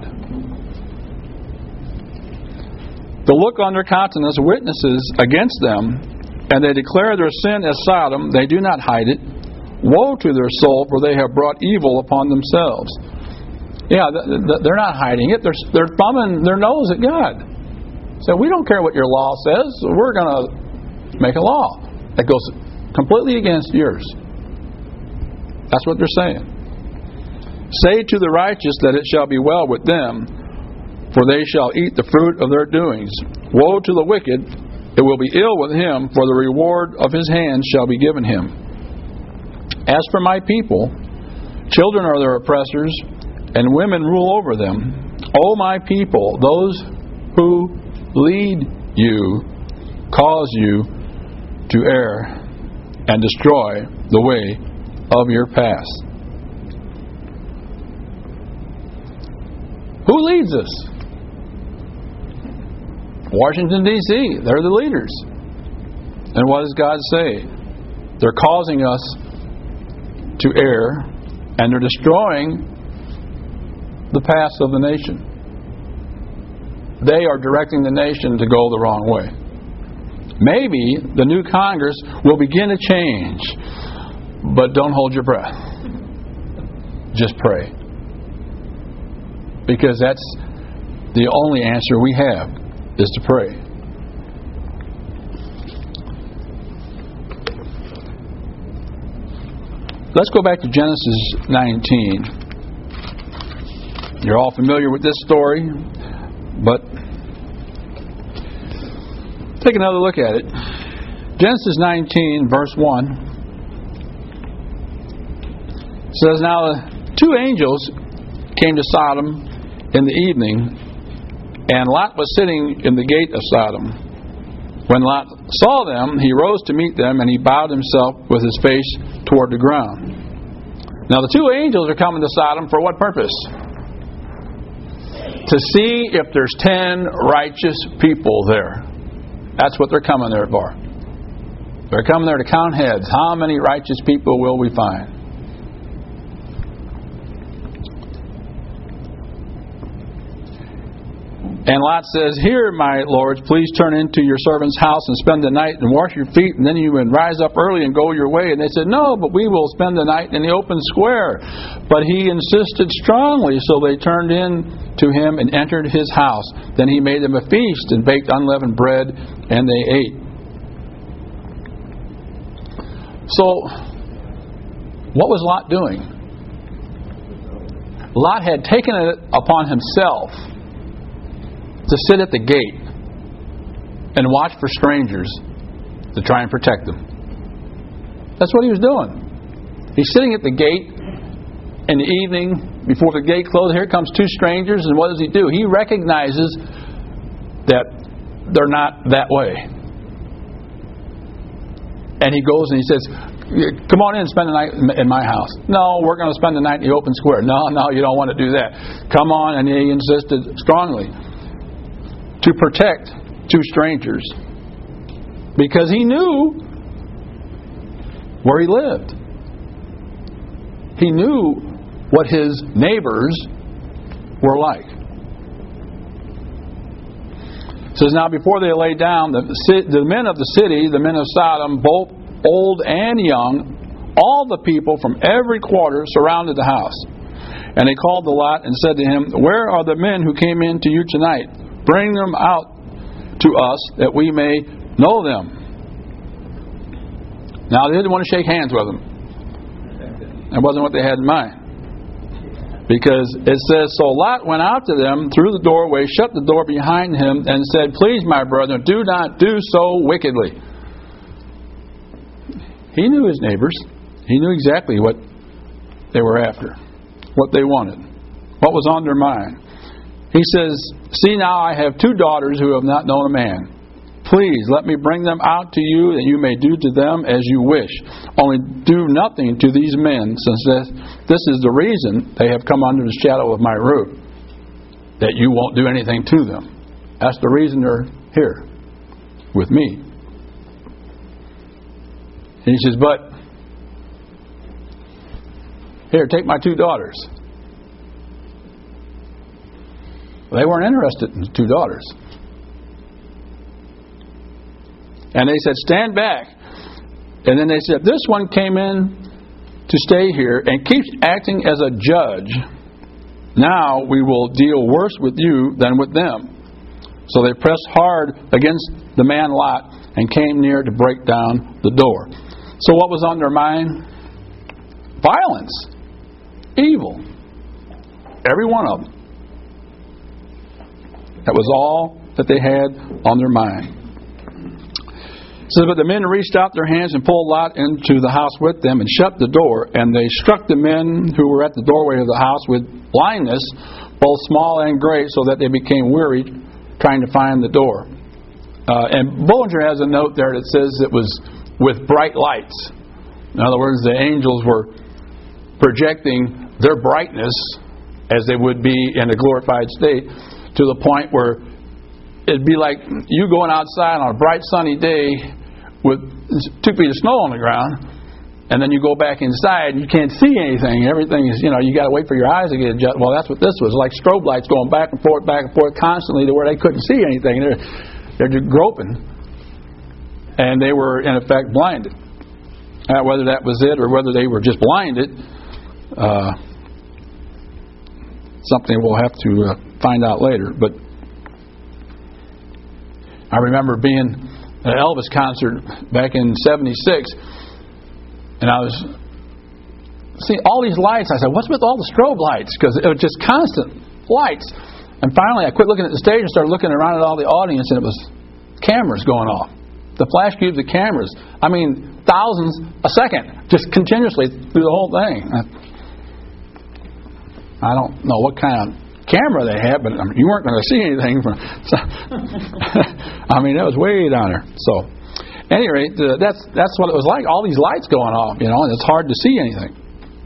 The look on their countenance witnesses against them, and they declare their sin as Sodom. They do not hide it. Woe to their soul, for they have brought evil upon themselves. Yeah, they're not hiding it. They're, they're thumbing their nose at God. So we don't care what your law says. We're going to make a law that goes completely against yours. That's what they're saying. Say to the righteous that it shall be well with them, for they shall eat the fruit of their doings. Woe to the wicked, it will be ill with him, for the reward of his hands shall be given him. As for my people, children are their oppressors, and women rule over them. O my people, those who lead you cause you to err and destroy the way of your past. Who leads us? Washington, D C They're the leaders. And what does God say? They're causing us to err, and they're destroying the paths of the nation. They are directing the nation to go the wrong way. Maybe the new Congress will begin to change, but don't hold your breath. Just pray. Because that's the only answer we have, is to pray. Let's go back to Genesis nineteen. You're all familiar with this story, but take another look at it. Genesis nineteen, verse one says, now two angels came to Sodom in the evening, and Lot was sitting in the gate of Sodom. When Lot saw them, he rose to meet them, and he bowed himself with his face toward the ground. Now the two angels are coming to Sodom for what purpose? To see if there's ten righteous people there. That's what they're coming there for. They're coming there to count heads. How many righteous people will we find? And Lot says, "Here, my lords, please turn into your servant's house and spend the night and wash your feet, and then you can rise up early and go your way." And they said, "No, but we will spend the night in the open square." But he insisted strongly, so they turned in to him and entered his house. Then he made them a feast and baked unleavened bread, and they ate. So, what was Lot doing? Lot had taken it upon himself to sit at the gate and watch for strangers to try and protect them. That's what he was doing. He's sitting at the gate in the evening before the gate closes. Here comes two strangers, and what does he do? He recognizes that they're not that way. And he goes and he says, "Come on in and spend the night in my house." "No, we're going to spend the night in the open square." "No, no, you don't want to do that." "Come on." And he insisted strongly to protect two strangers, because he knew where he lived. He knew what his neighbors were like. It says, "Now before they lay down, the, the men of the city, the men of Sodom, both old and young, all the people from every quarter surrounded the house. And they called to Lot and said to him, 'Where are the men who came in to you tonight? Bring them out to us that we may know them.'" Now they didn't want to shake hands with them. That wasn't what they had in mind. Because it says, "So Lot went out to them through the doorway, shut the door behind him, and said, 'Please, my brethren, do not do so wickedly.'" He knew his neighbors. He knew exactly what they were after, what they wanted, what was on their mind. He says, "See now, I have two daughters who have not known a man. Please let me bring them out to you, that you may do to them as you wish. Only do nothing to these men, since this is the reason they have come under the shadow of my roof, that you won't do anything to them." That's the reason they're here with me. And he says, "But here, take my two daughters." They weren't interested in the two daughters. And they said, "Stand back." And then they said, "This one came in to stay here and keeps acting as a judge. Now we will deal worse with you than with them." So they pressed hard against the man Lot and came near to break down the door. So what was on their mind? Violence. Evil. Every one of them. That was all that they had on their mind. It says, "But the men reached out their hands and pulled Lot into the house with them and shut the door. And they struck the men who were at the doorway of the house with blindness, both small and great, so that they became weary trying to find the door." Uh, and Bullinger has a note there that says it was with bright lights. In other words, the angels were projecting their brightness as they would be in a glorified state, to the point where it'd be like you going outside on a bright sunny day with two feet of snow on the ground, and then you go back inside and you can't see anything. Everything is, you know, you got to wait for your eyes to get adjusted. Well, that's what this was, like strobe lights going back and forth, back and forth constantly, to where they couldn't see anything. They're, they're just groping. And they were, in effect, blinded. Uh, whether that was it or whether they were just blinded, uh, something we'll have to uh, find out later. But I remember being at an Elvis concert back in seventy-six, and I was seeing all these lights. I said, "What's with all the strobe lights?" Because it was just constant lights. And finally, I quit looking at the stage and started looking around at all the audience, and it was cameras going off. The flash cubes of cameras. I mean, thousands a second, just continuously through the whole thing. I don't know what kind of camera they had, but I mean, you weren't going to see anything from. So, I mean, that was way down there. So, at any rate, uh, that's that's what it was like. All these lights going off, you know, and it's hard to see anything.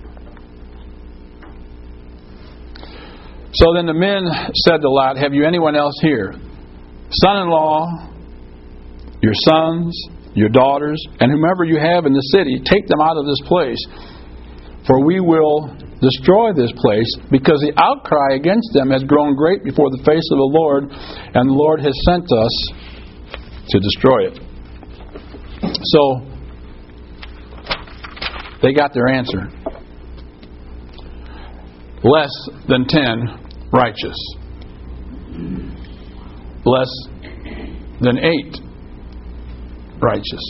So then the men said to Lot, "Have you anyone else here? Son-in-law, your sons, your daughters, and whomever you have in the city, take them out of this place. For we will destroy this place, because the outcry against them has grown great before the face of the Lord, and the Lord has sent us to destroy it." So, they got their answer. Less than ten righteous. Less than eight righteous.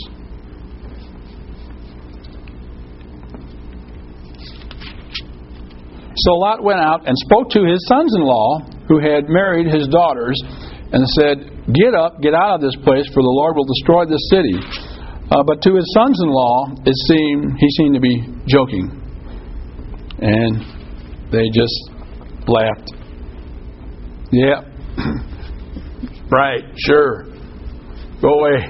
So Lot went out and spoke to his sons-in-law who had married his daughters and said, "Get up, get out of this place, for the Lord will destroy this city." Uh, but to his sons-in-law, it seemed he seemed to be joking, and they just laughed. "Yeah, right, sure, go away."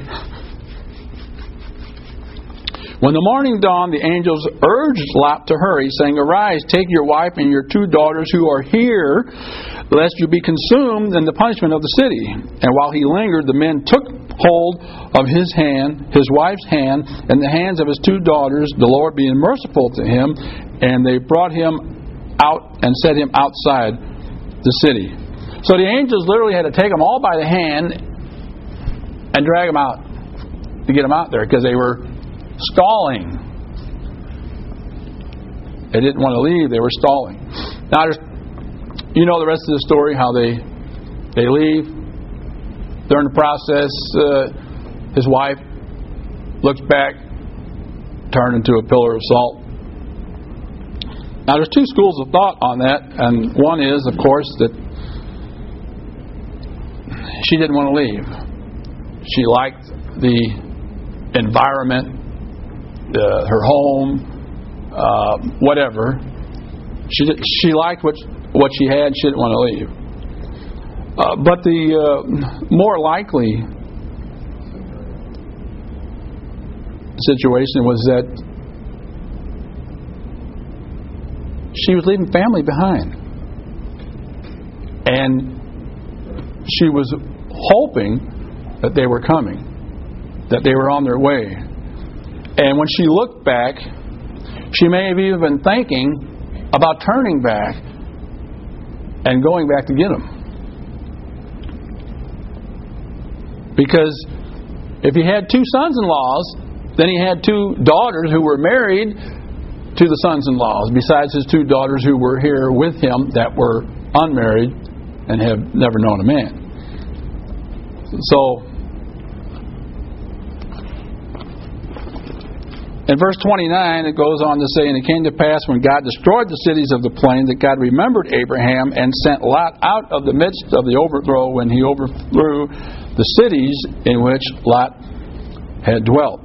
When the morning dawned, the angels urged Lot to hurry, saying, "Arise, take your wife and your two daughters who are here, lest you be consumed in the punishment of the city." And while he lingered, the men took hold of his hand, his wife's hand, and the hands of his two daughters, the Lord being merciful to him, and they brought him out and set him outside the city. So the angels literally had to take them all by the hand and drag them out to get them out there, because they were stalling. They didn't want to leave. They were stalling. Now, you know the rest of the story, how they they leave. During the process, uh, his wife looks back, turned into a pillar of salt. Now, there's two schools of thought on that, and one is, of course, that she didn't want to leave. She liked the environment, uh, her home, uh, whatever. She she liked what what she had. She didn't want to leave. Uh, but the uh, more likely situation was that she was leaving family behind, and she was hoping that they were coming, that they were on their way. And when she looked back, she may have even been thinking about turning back and going back to get them. Because if he had two sons-in-laws, then he had two daughters who were married to the sons-in-laws, besides his two daughters who were here with him that were unmarried and have never known a man. So, in verse twenty-nine, it goes on to say, "And it came to pass, when God destroyed the cities of the plain, that God remembered Abraham and sent Lot out of the midst of the overthrow, when he overthrew the cities in which Lot had dwelt."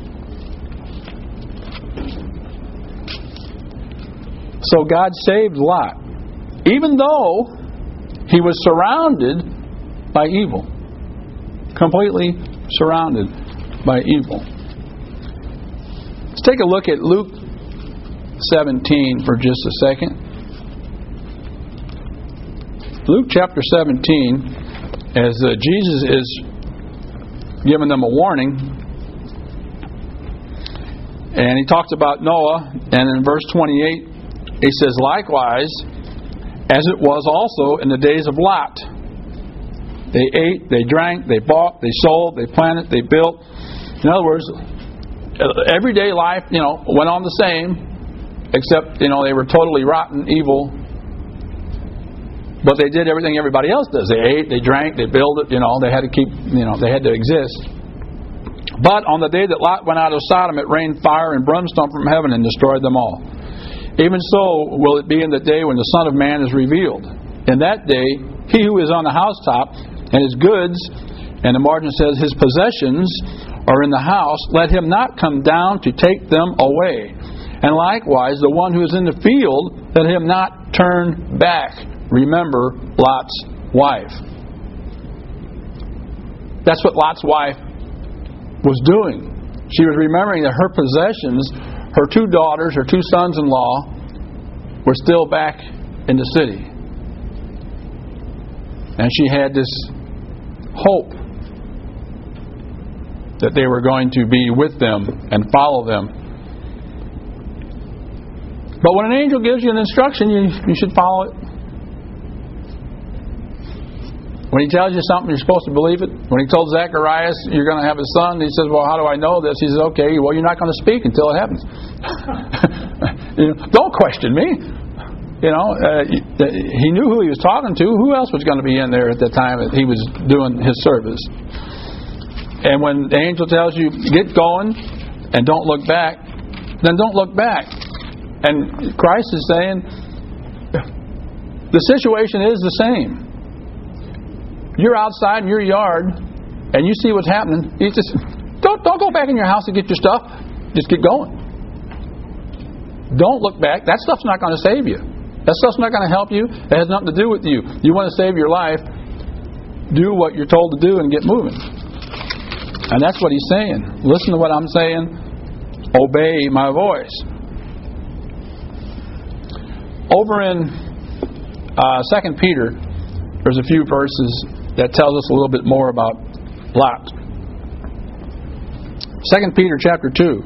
So God saved Lot, even though he was surrounded by evil. Completely surrounded by evil. Let's take a look at Luke seventeen for just a second. Luke chapter seventeen, as uh, Jesus is giving them a warning, and he talks about Noah, and in verse twenty-eight he says, "Likewise, as it was also in the days of Lot. They ate, they drank, they bought, they sold, they planted, they built." In other words, everyday life, you know, went on the same, except, you know, they were totally rotten, evil. But they did everything everybody else does. They ate, they drank, they built it, you know, they had to keep, you know, they had to exist. But on the day that Lot went out of Sodom, it rained fire and brimstone from heaven and destroyed them all. Even so will it be in the day when the Son of Man is revealed. In that day, he who is on the housetop and his goods, and the margin says his possessions, are in the house, let him not come down to take them away. And likewise, the one who is in the field, let him not turn back remember Lot's wife. That's what Lot's wife was doing. She was remembering that her possessions, her two daughters, her two sons-in-law, were still back in the city. And she had this hope that they were going to be with them and follow them. But when an angel gives you an instruction, you, you should follow it. When he tells you something, you're supposed to believe it. When he told Zacharias you're going to have a son, he says, well, how do I know this? He says, okay, well, you're not going to speak until it happens. You know, don't question me. You know, uh, he knew who he was talking to. Who else was going to be in there at the time that he was doing his service? And when the angel tells you, get going and don't look back, then don't look back. And Christ is saying, the situation is the same. You're outside in your yard and you see what's happening. You just don't don't go back in your house and get your stuff. Just get going. Don't look back. That stuff's not going to save you. That stuff's not going to help you. It has nothing to do with you. You want to save your life, do what you're told to do and get moving. And that's what he's saying. Listen to what I'm saying. Obey my voice. Over in uh, Second Peter, there's a few verses that tells us a little bit more about Lot. Second Peter chapter two.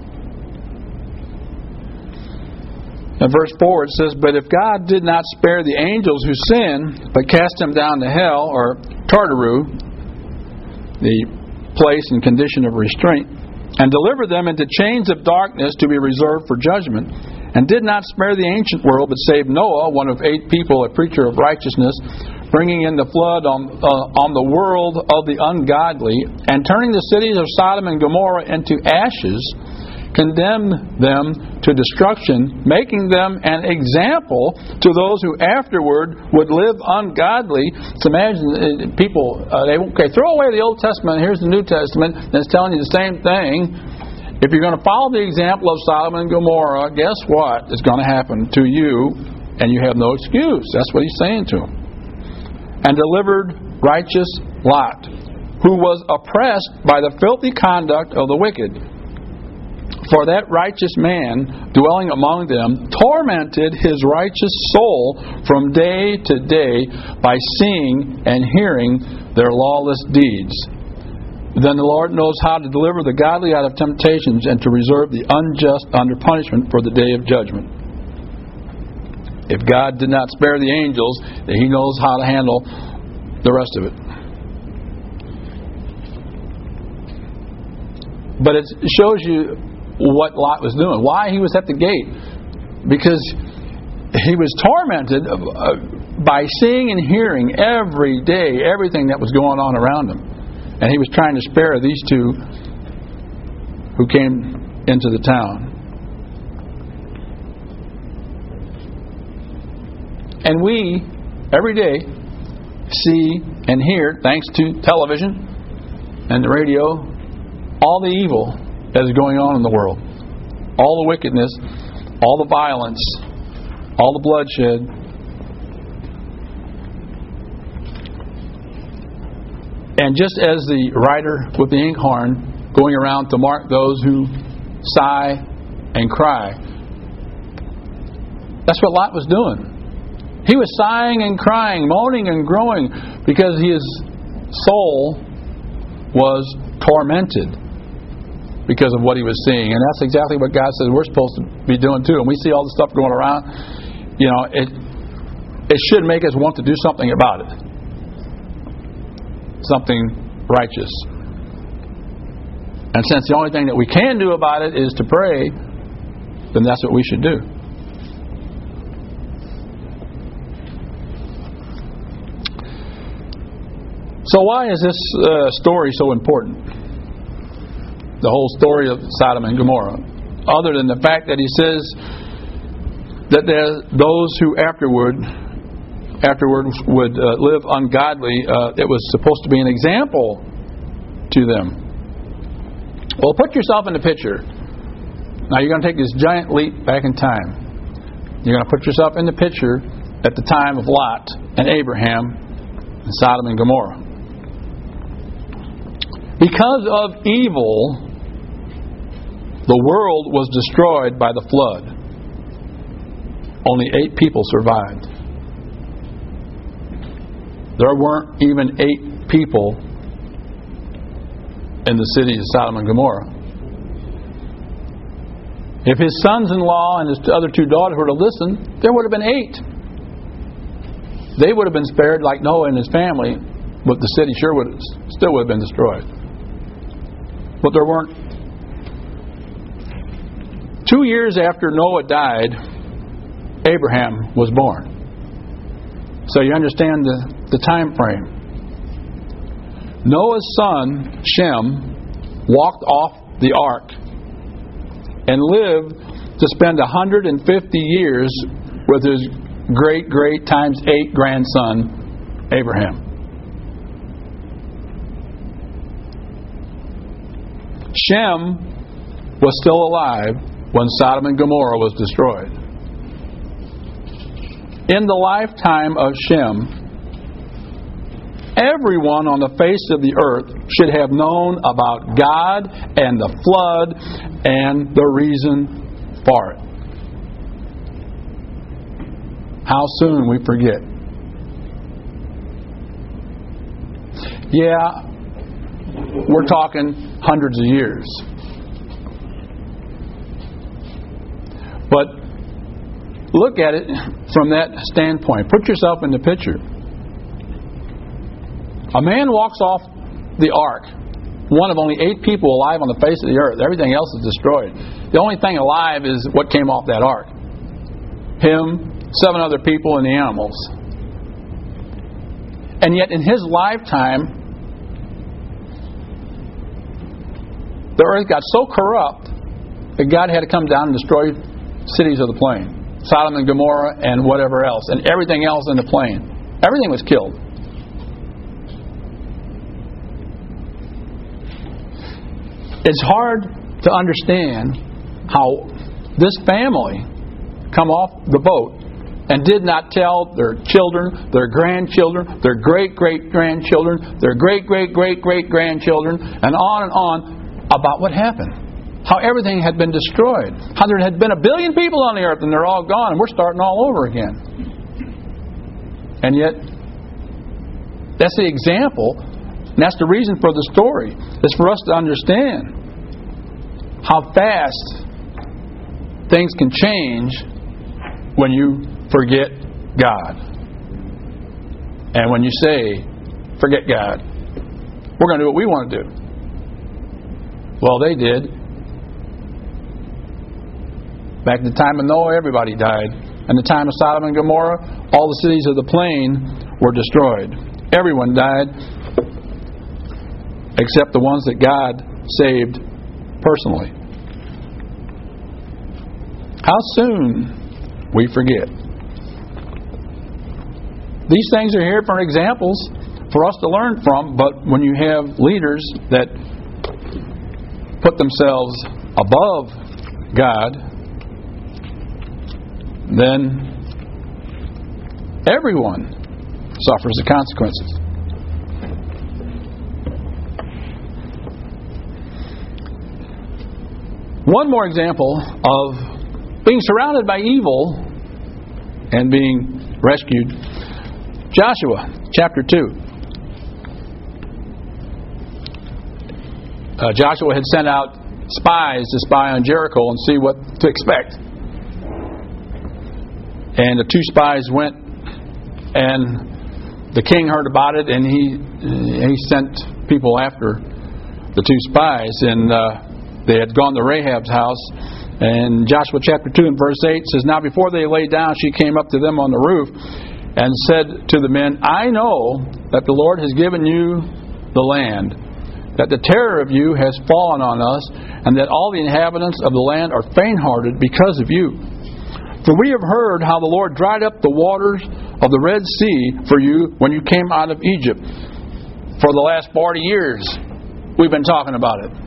In verse four it says, but if God did not spare the angels who sinned, but cast them down to hell, or Tartaru, the place and condition of restraint, and delivered them into chains of darkness to be reserved for judgment, and did not spare the ancient world, but saved Noah, one of eight people, a preacher of righteousness, bringing in the flood on uh, on the world of the ungodly, and turning the cities of Sodom and Gomorrah into ashes, condemned them to destruction, making them an example to those who afterward would live ungodly. So imagine uh, people, uh, they okay, throw away the Old Testament, here's the New Testament, and it's telling you the same thing. If you're going to follow the example of Sodom and Gomorrah, guess what is going to happen to you? And you have no excuse. That's what he's saying to them. And delivered righteous Lot, who was oppressed by the filthy conduct of the wicked. For that righteous man, dwelling among them, tormented his righteous soul from day to day by seeing and hearing their lawless deeds. Then the Lord knows how to deliver the godly out of temptations and to reserve the unjust under punishment for the day of judgment. If God did not spare the angels, then He knows how to handle the rest of it. But it shows you what Lot was doing, why he was at the gate. Because he was tormented by seeing and hearing every day everything that was going on around him. And he was trying to spare these two who came into the town. And we, every day, see and hear, thanks to television and the radio, all the evil that is going on in the world. All the wickedness, all the violence, all the bloodshed. And just as the rider with the inkhorn going around to mark those who sigh and cry, that's what Lot was doing. He was sighing and crying, moaning and groaning, because his soul was tormented because of what he was seeing. And that's exactly what God says we're supposed to be doing too. And we see all the stuff going around, you know, it it should make us want to do something about it. Something righteous. And since the only thing that we can do about it is to pray, then that's what we should do. So why is this uh, story so important? The whole story of Sodom and Gomorrah. Other than the fact that he says that there those who afterward afterward would uh, live ungodly, uh, it was supposed to be an example to them. Well, put yourself in the picture. Now you're going to take this giant leap back in time. You're going to put yourself in the picture at the time of Lot and Abraham in Sodom and Gomorrah. Because of evil, the world was destroyed by the flood. Only eight people survived. There weren't even eight people in the city of Sodom and Gomorrah. If his sons-in-law and his other two daughters were to listen, there would have been eight. They would have been spared like Noah and his family, but the city sure would have, still would have been destroyed. But there weren't. Two years after Noah died, Abraham was born. So you understand the, the time frame. Noah's son, Shem, walked off the ark and lived to spend one hundred fifty years with his great, great times eight grandson, Abraham. Shem was still alive when Sodom and Gomorrah was destroyed. In the lifetime of Shem, everyone on the face of the earth should have known about God and the flood and the reason for it. How soon we forget. Yeah, we're talking hundreds of years. But look at it from that standpoint. Put yourself in the picture. A man walks off the ark, one of only eight people alive on the face of the earth. Everything else is destroyed. The only thing alive is what came off that ark. Him, seven other people, and the animals. And yet in his lifetime, the earth got so corrupt that God had to come down and destroy cities of the plain. Sodom and Gomorrah and whatever else. And everything else in the plain. Everything was killed. It's hard to understand how this family come off the boat and did not tell their children, their grandchildren, their great-great-grandchildren, their great-great-great-great-grandchildren, and on and on about what happened. How everything had been destroyed. How there had been a billion people on the earth and they're all gone and we're starting all over again. And yet, that's the example, and that's the reason for the story, is for us to understand how fast things can change when you forget God. And when you say, forget God, we're going to do what we want to do. Well, they did. Back in the time of Noah, everybody died. In the time of Sodom and Gomorrah, all the cities of the plain were destroyed. Everyone died except the ones that God saved personally. How soon we forget. These things are here for examples for us to learn from, but when you have leaders that put themselves above God, then everyone suffers the consequences. One more example of being surrounded by evil and being rescued. Joshua chapter two. Uh, Joshua had sent out spies to spy on Jericho and see what to expect. And the two spies went, and the king heard about it, and he he sent people after the two spies, and uh, they had gone to Rahab's house. And Joshua chapter two and verse eight says, "Now before they lay down, she came up to them on the roof and said to the men, I know that the Lord has given you the land, that the terror of you has fallen on us, and that all the inhabitants of the land are faint-hearted because of you. For we have heard how the Lord dried up the waters of the Red Sea for you when you came out of Egypt." For the last forty years, we've been talking about it.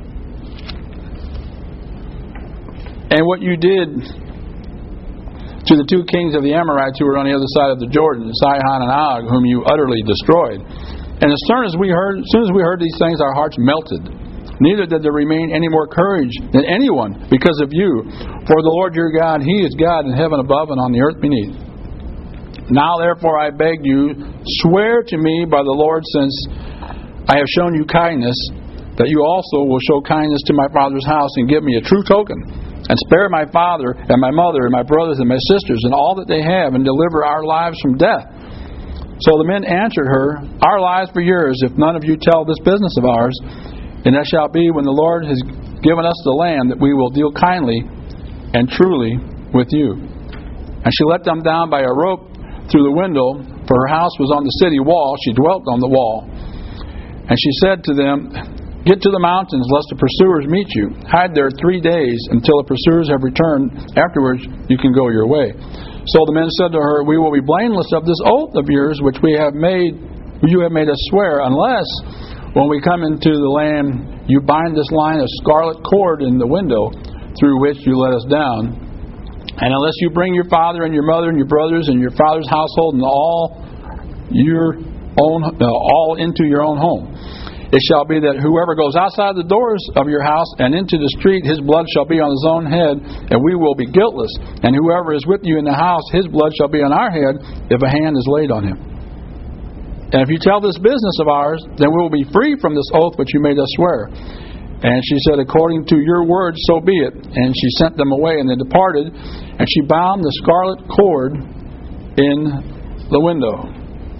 And what you did to the two kings of the Amorites who were on the other side of the Jordan, Sihon and Og, whom you utterly destroyed. And as soon as we heard, as soon as we heard these things, our hearts melted. Neither did there remain any more courage than anyone because of you. For the Lord your God, He is God in heaven above and on the earth beneath. Now therefore I beg you, swear to me by the Lord, since I have shown you kindness, that you also will show kindness to my father's house and give me a true token, and spare my father and my mother and my brothers and my sisters and all that they have, and deliver our lives from death. So the men answered her, Our lives for yours, if none of you tell this business of ours. And that shall be when the Lord has given us the land, that we will deal kindly and truly with you. And she let them down by a rope through the window, for her house was on the city wall. She dwelt on the wall. And she said to them, Get to the mountains, lest the pursuers meet you. Hide there three days until the pursuers have returned. Afterwards you can go your way. So the men said to her, We will be blameless of this oath of yours, which we have made, you have made us swear, unless when we come into the land you bind this line of scarlet cord in the window through which you let us down. And unless you bring your father and your mother and your brothers and your father's household and all your own, uh, all into your own home. It shall be that whoever goes outside the doors of your house and into the street, his blood shall be on his own head, and we will be guiltless. And whoever is with you in the house, his blood shall be on our head, if a hand is laid on him. And if you tell this business of ours, then we will be free from this oath which you made us swear. And she said, According to your word, so be it. And she sent them away, and they departed. And she bound the scarlet cord in the window.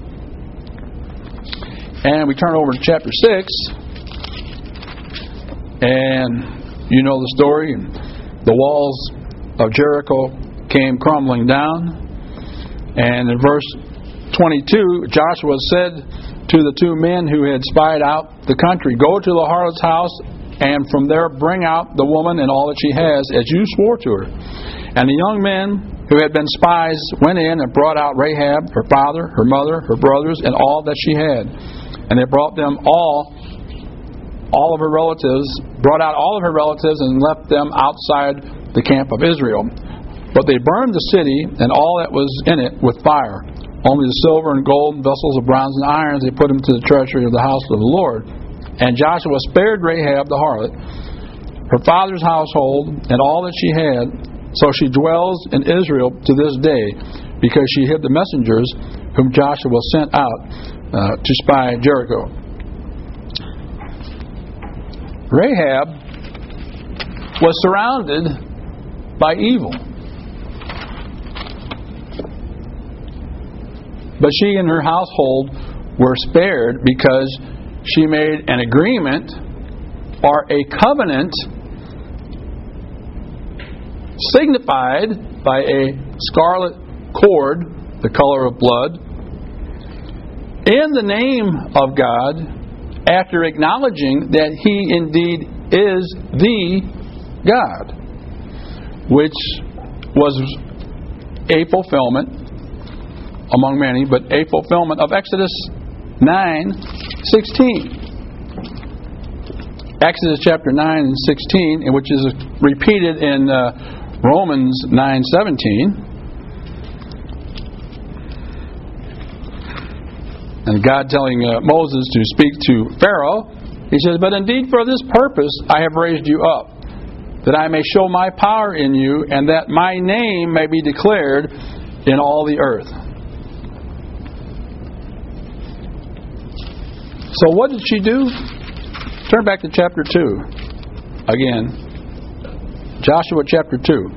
And we turn over to chapter six, and you know the story. The walls of Jericho came crumbling down. And in verse twenty-two, Joshua said to the two men who had spied out the country, Go to the harlot's house, and from there bring out the woman and all that she has, as you swore to her. And the young men who had been spies went in and brought out Rahab, her father, her mother, her brothers, and all that she had. And they brought them all, all of her relatives, brought out all of her relatives and left them outside the camp of Israel. But they burned the city and all that was in it with fire. Only the silver and gold, vessels of bronze and irons, they put them to the treasury of the house of the Lord. And Joshua spared Rahab the harlot, her father's household, and all that she had. So she dwells in Israel to this day, because she hid the messengers whom Joshua sent out Uh, to spy Jericho. Rahab was surrounded by evil, but she and her household were spared because she made an agreement or a covenant signified by a scarlet cord, the color of blood, in the name of God, after acknowledging that He indeed is the God, which was a fulfillment, among many, but a fulfillment of Exodus nine sixteen. Exodus chapter nine and sixteen, which is repeated in uh, Romans nine seventeen. And God telling uh, Moses to speak to Pharaoh, He says, But indeed for this purpose I have raised you up, that I may show my power in you, and that my name may be declared in all the earth. So what did she do? Turn back to chapter two. Again. Joshua chapter two.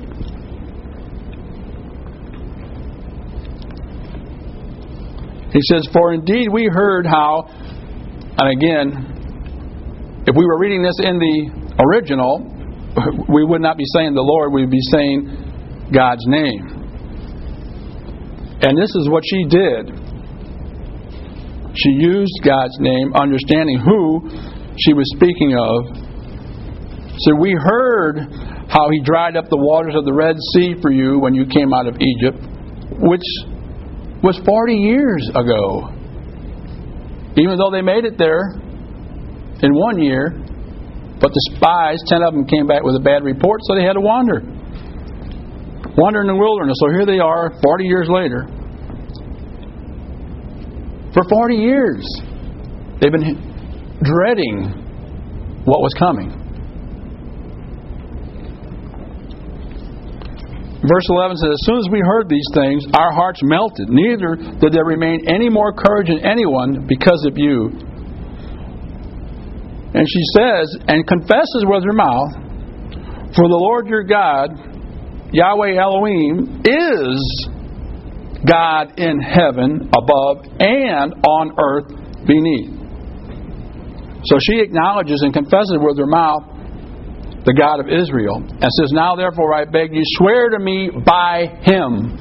He says, For indeed we heard how, and again, if we were reading this in the original, we would not be saying the Lord, we would be saying God's name. And this is what she did. She used God's name, understanding who she was speaking of. So we heard how He dried up the waters of the Red Sea for you when you came out of Egypt, which was forty years ago. Even though they made it there in one year, but the spies, ten of them came back with a bad report, so they had to wander. wandering in the wilderness. So here they are, forty years later. For forty years, they've been dreading what was coming. Verse eleven says, as soon as we heard these things, our hearts melted. Neither did there remain any more courage in anyone because of you. And she says, and confesses with her mouth, for the Lord your God, Yahweh Elohim, is God in heaven above and on earth beneath. So she acknowledges and confesses with her mouth the God of Israel, and says, now therefore I beg you, swear to me by Him.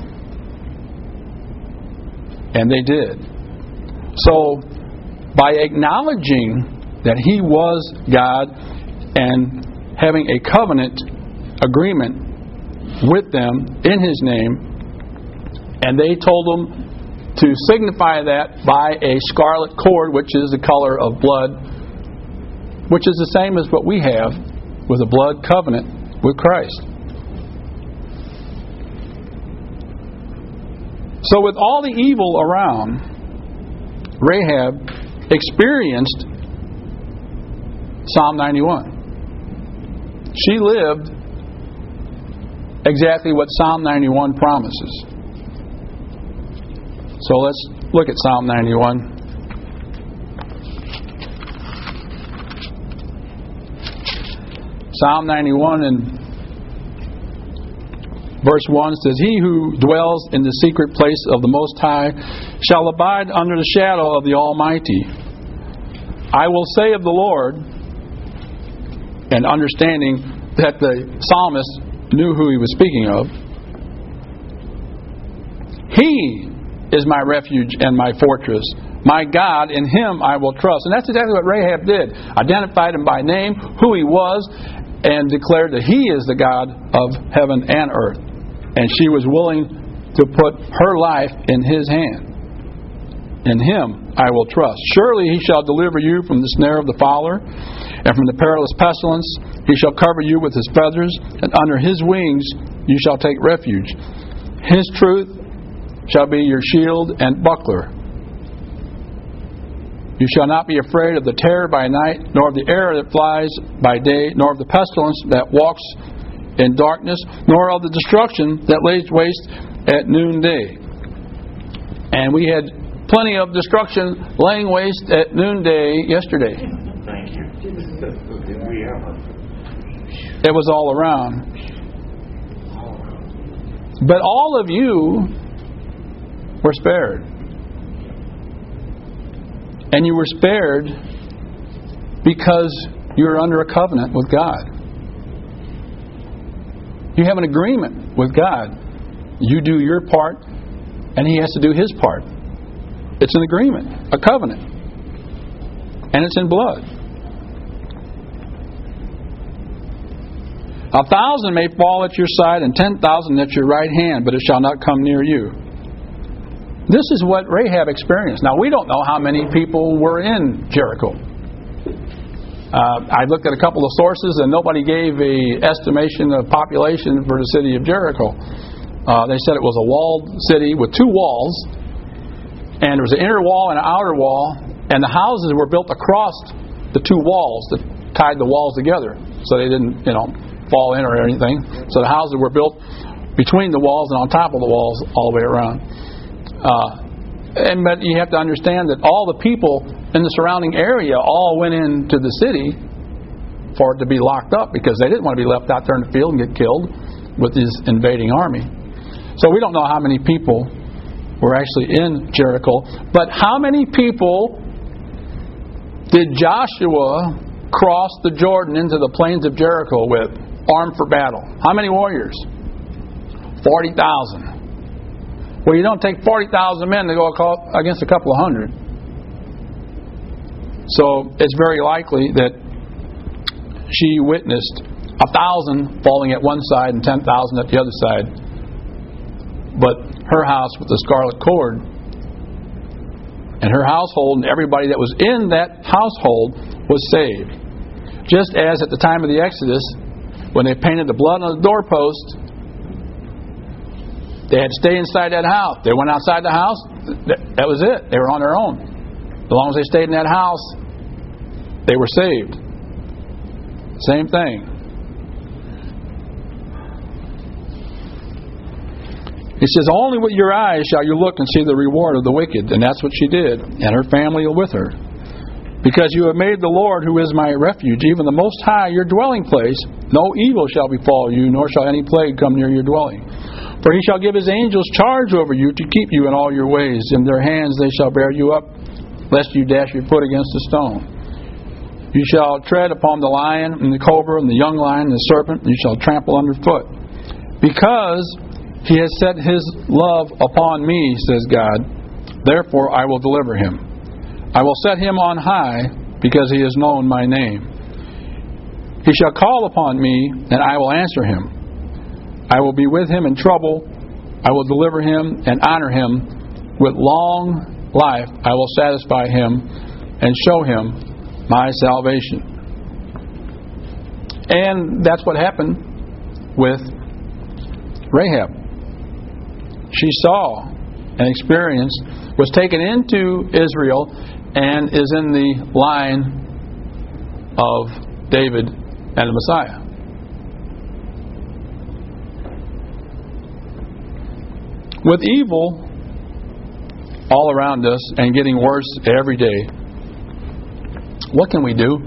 And they did. So, by acknowledging that He was God and having a covenant agreement with them in His name, and they told them to signify that by a scarlet cord, which is the color of blood, which is the same as what we have with a blood covenant with Christ. So with all the evil around, Rahab experienced Psalm ninety-one. She lived exactly what Psalm ninety-one promises. So let's look at Psalm ninety-one. Psalm ninety-one and verse one says, he who dwells in the secret place of the Most High shall abide under the shadow of the Almighty. I will say of the Lord, and understanding that the psalmist knew who he was speaking of, He is my refuge and my fortress. My God, in Him I will trust. And that's exactly what Rahab did. Identified Him by name, who He was, and declared that He is the God of heaven and earth. And she was willing to put her life in His hand. In Him I will trust. Surely He shall deliver you from the snare of the fowler, and from the perilous pestilence. He shall cover you with His feathers, and under His wings you shall take refuge. His truth shall be your shield and buckler. You shall not be afraid of the terror by night, nor of the arrow that flies by day, nor of the pestilence that walks in darkness, nor of the destruction that lays waste at noonday. And we had plenty of destruction laying waste at noonday yesterday. Thank you. We ever. It was all around. But all of you were spared. And you were spared because you are under a covenant with God. You have an agreement with God. You do your part, and He has to do His part. It's an agreement, a covenant. And it's in blood. A thousand may fall at your side and ten thousand at your right hand, but it shall not come near you. This is what Rahab experienced. Now, we don't know how many people were in Jericho. Uh, I looked at a couple of sources, and nobody gave an estimation of population for the city of Jericho. Uh, they said it was a walled city with two walls, and there was an inner wall and an outer wall, and the houses were built across the two walls that tied the walls together, so they didn't, you know, fall in or anything. So the houses were built between the walls and on top of the walls all the way around. Uh, and but you have to understand that all the people in the surrounding area all went into the city for it to be locked up because they didn't want to be left out there in the field and get killed with this invading army. So we don't know how many people were actually in Jericho. But how many people did Joshua cross the Jordan into the plains of Jericho with, armed for battle? How many warriors? forty thousand. Well, you don't take forty thousand men to go against a couple of hundred. So it's very likely that she witnessed a thousand falling at one side and ten thousand at the other side. But her house with the scarlet cord and her household and everybody that was in that household was saved. Just as at the time of the Exodus, when they painted the blood on the doorpost, They had to stay inside that house. They went outside the house, that was it. They were on their own. As long as they stayed in that house, they were saved. Same thing. He says, only with your eyes shall you look and see the reward of the wicked. And that's what she did. And her family with her. Because you have made the Lord, who is my refuge, even the Most High, your dwelling place. No evil shall befall you, nor shall any plague come near your dwelling. For he shall give his angels charge over you to keep you in all your ways. In their hands they shall bear you up, lest you dash your foot against a stone. You shall tread upon the lion and the cobra and the young lion and the serpent, and you shall trample underfoot. Because he has set his love upon me, says God, therefore I will deliver him. I will set him on high, because he has known my name. He shall call upon me, and I will answer him. I will be with him in trouble. I will deliver him and honor him. With long life I will satisfy him and show him my salvation. And that's what happened with Rahab. She saw and experienced, was taken into Israel, and is in the line of David and the Messiah. With evil all around us and getting worse every day, what can we do?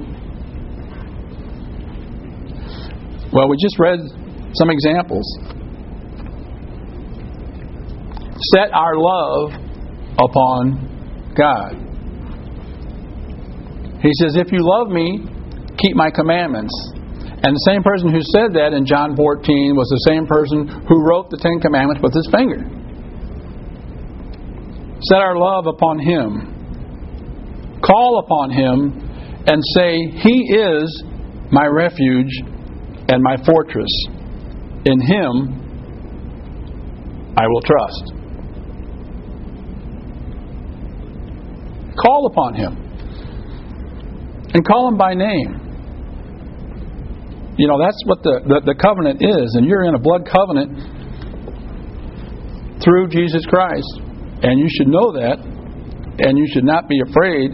Well, we just read some examples. Set our love upon God. He says, if you love me, keep my commandments. And the same person who said that in John fourteen was the same person who wrote the Ten Commandments with his finger. Set our love upon him. Call upon him and say, he is my refuge and my fortress. In him I will trust. Call upon him. And call him by name. You know, that's what the, the, the covenant is. And you're in a blood covenant through Jesus Christ. And you should know that. And you should not be afraid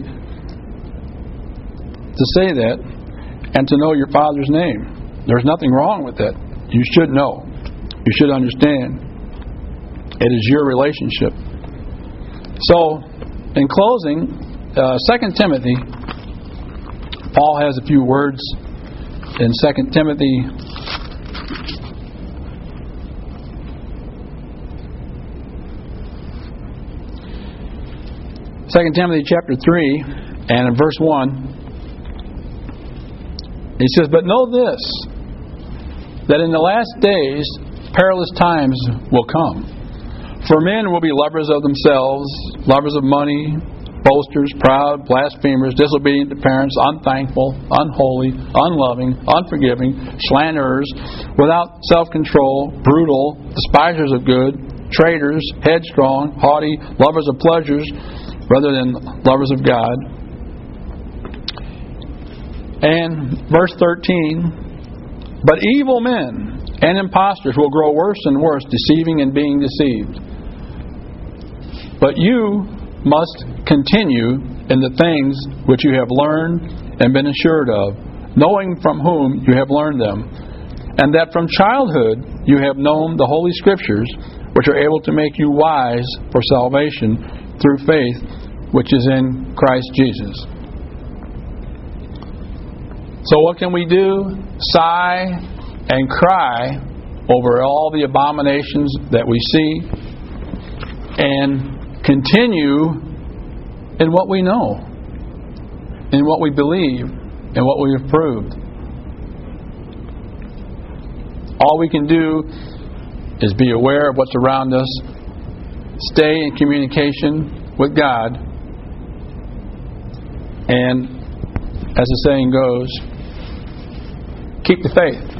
to say that and to know your Father's name. There's nothing wrong with that. You should know. You should understand. It is your relationship. So, in closing, uh, Second Timothy, Paul has a few words in Second Timothy Second Timothy chapter three and in verse one, he says, but know this, that in the last days perilous times will come. For men will be lovers of themselves, lovers of money, boasters, proud, blasphemers, disobedient to parents, unthankful, unholy, unloving, unforgiving, slanderers, without self-control, brutal, despisers of good, traitors, headstrong, haughty, lovers of pleasures rather than lovers of God. And verse thirteen, but evil men and impostors will grow worse and worse, deceiving and being deceived. But you must continue in the things which you have learned and been assured of, knowing from whom you have learned them, and that from childhood you have known the Holy Scriptures, which are able to make you wise for salvation through faith which is in Christ Jesus. So what can we do? Sigh and cry over all the abominations that we see, and continue in what we know, in what we believe, and what we have proved. All we can do is be aware of what's around us, stay in communication with God, and, as the saying goes, keep the faith.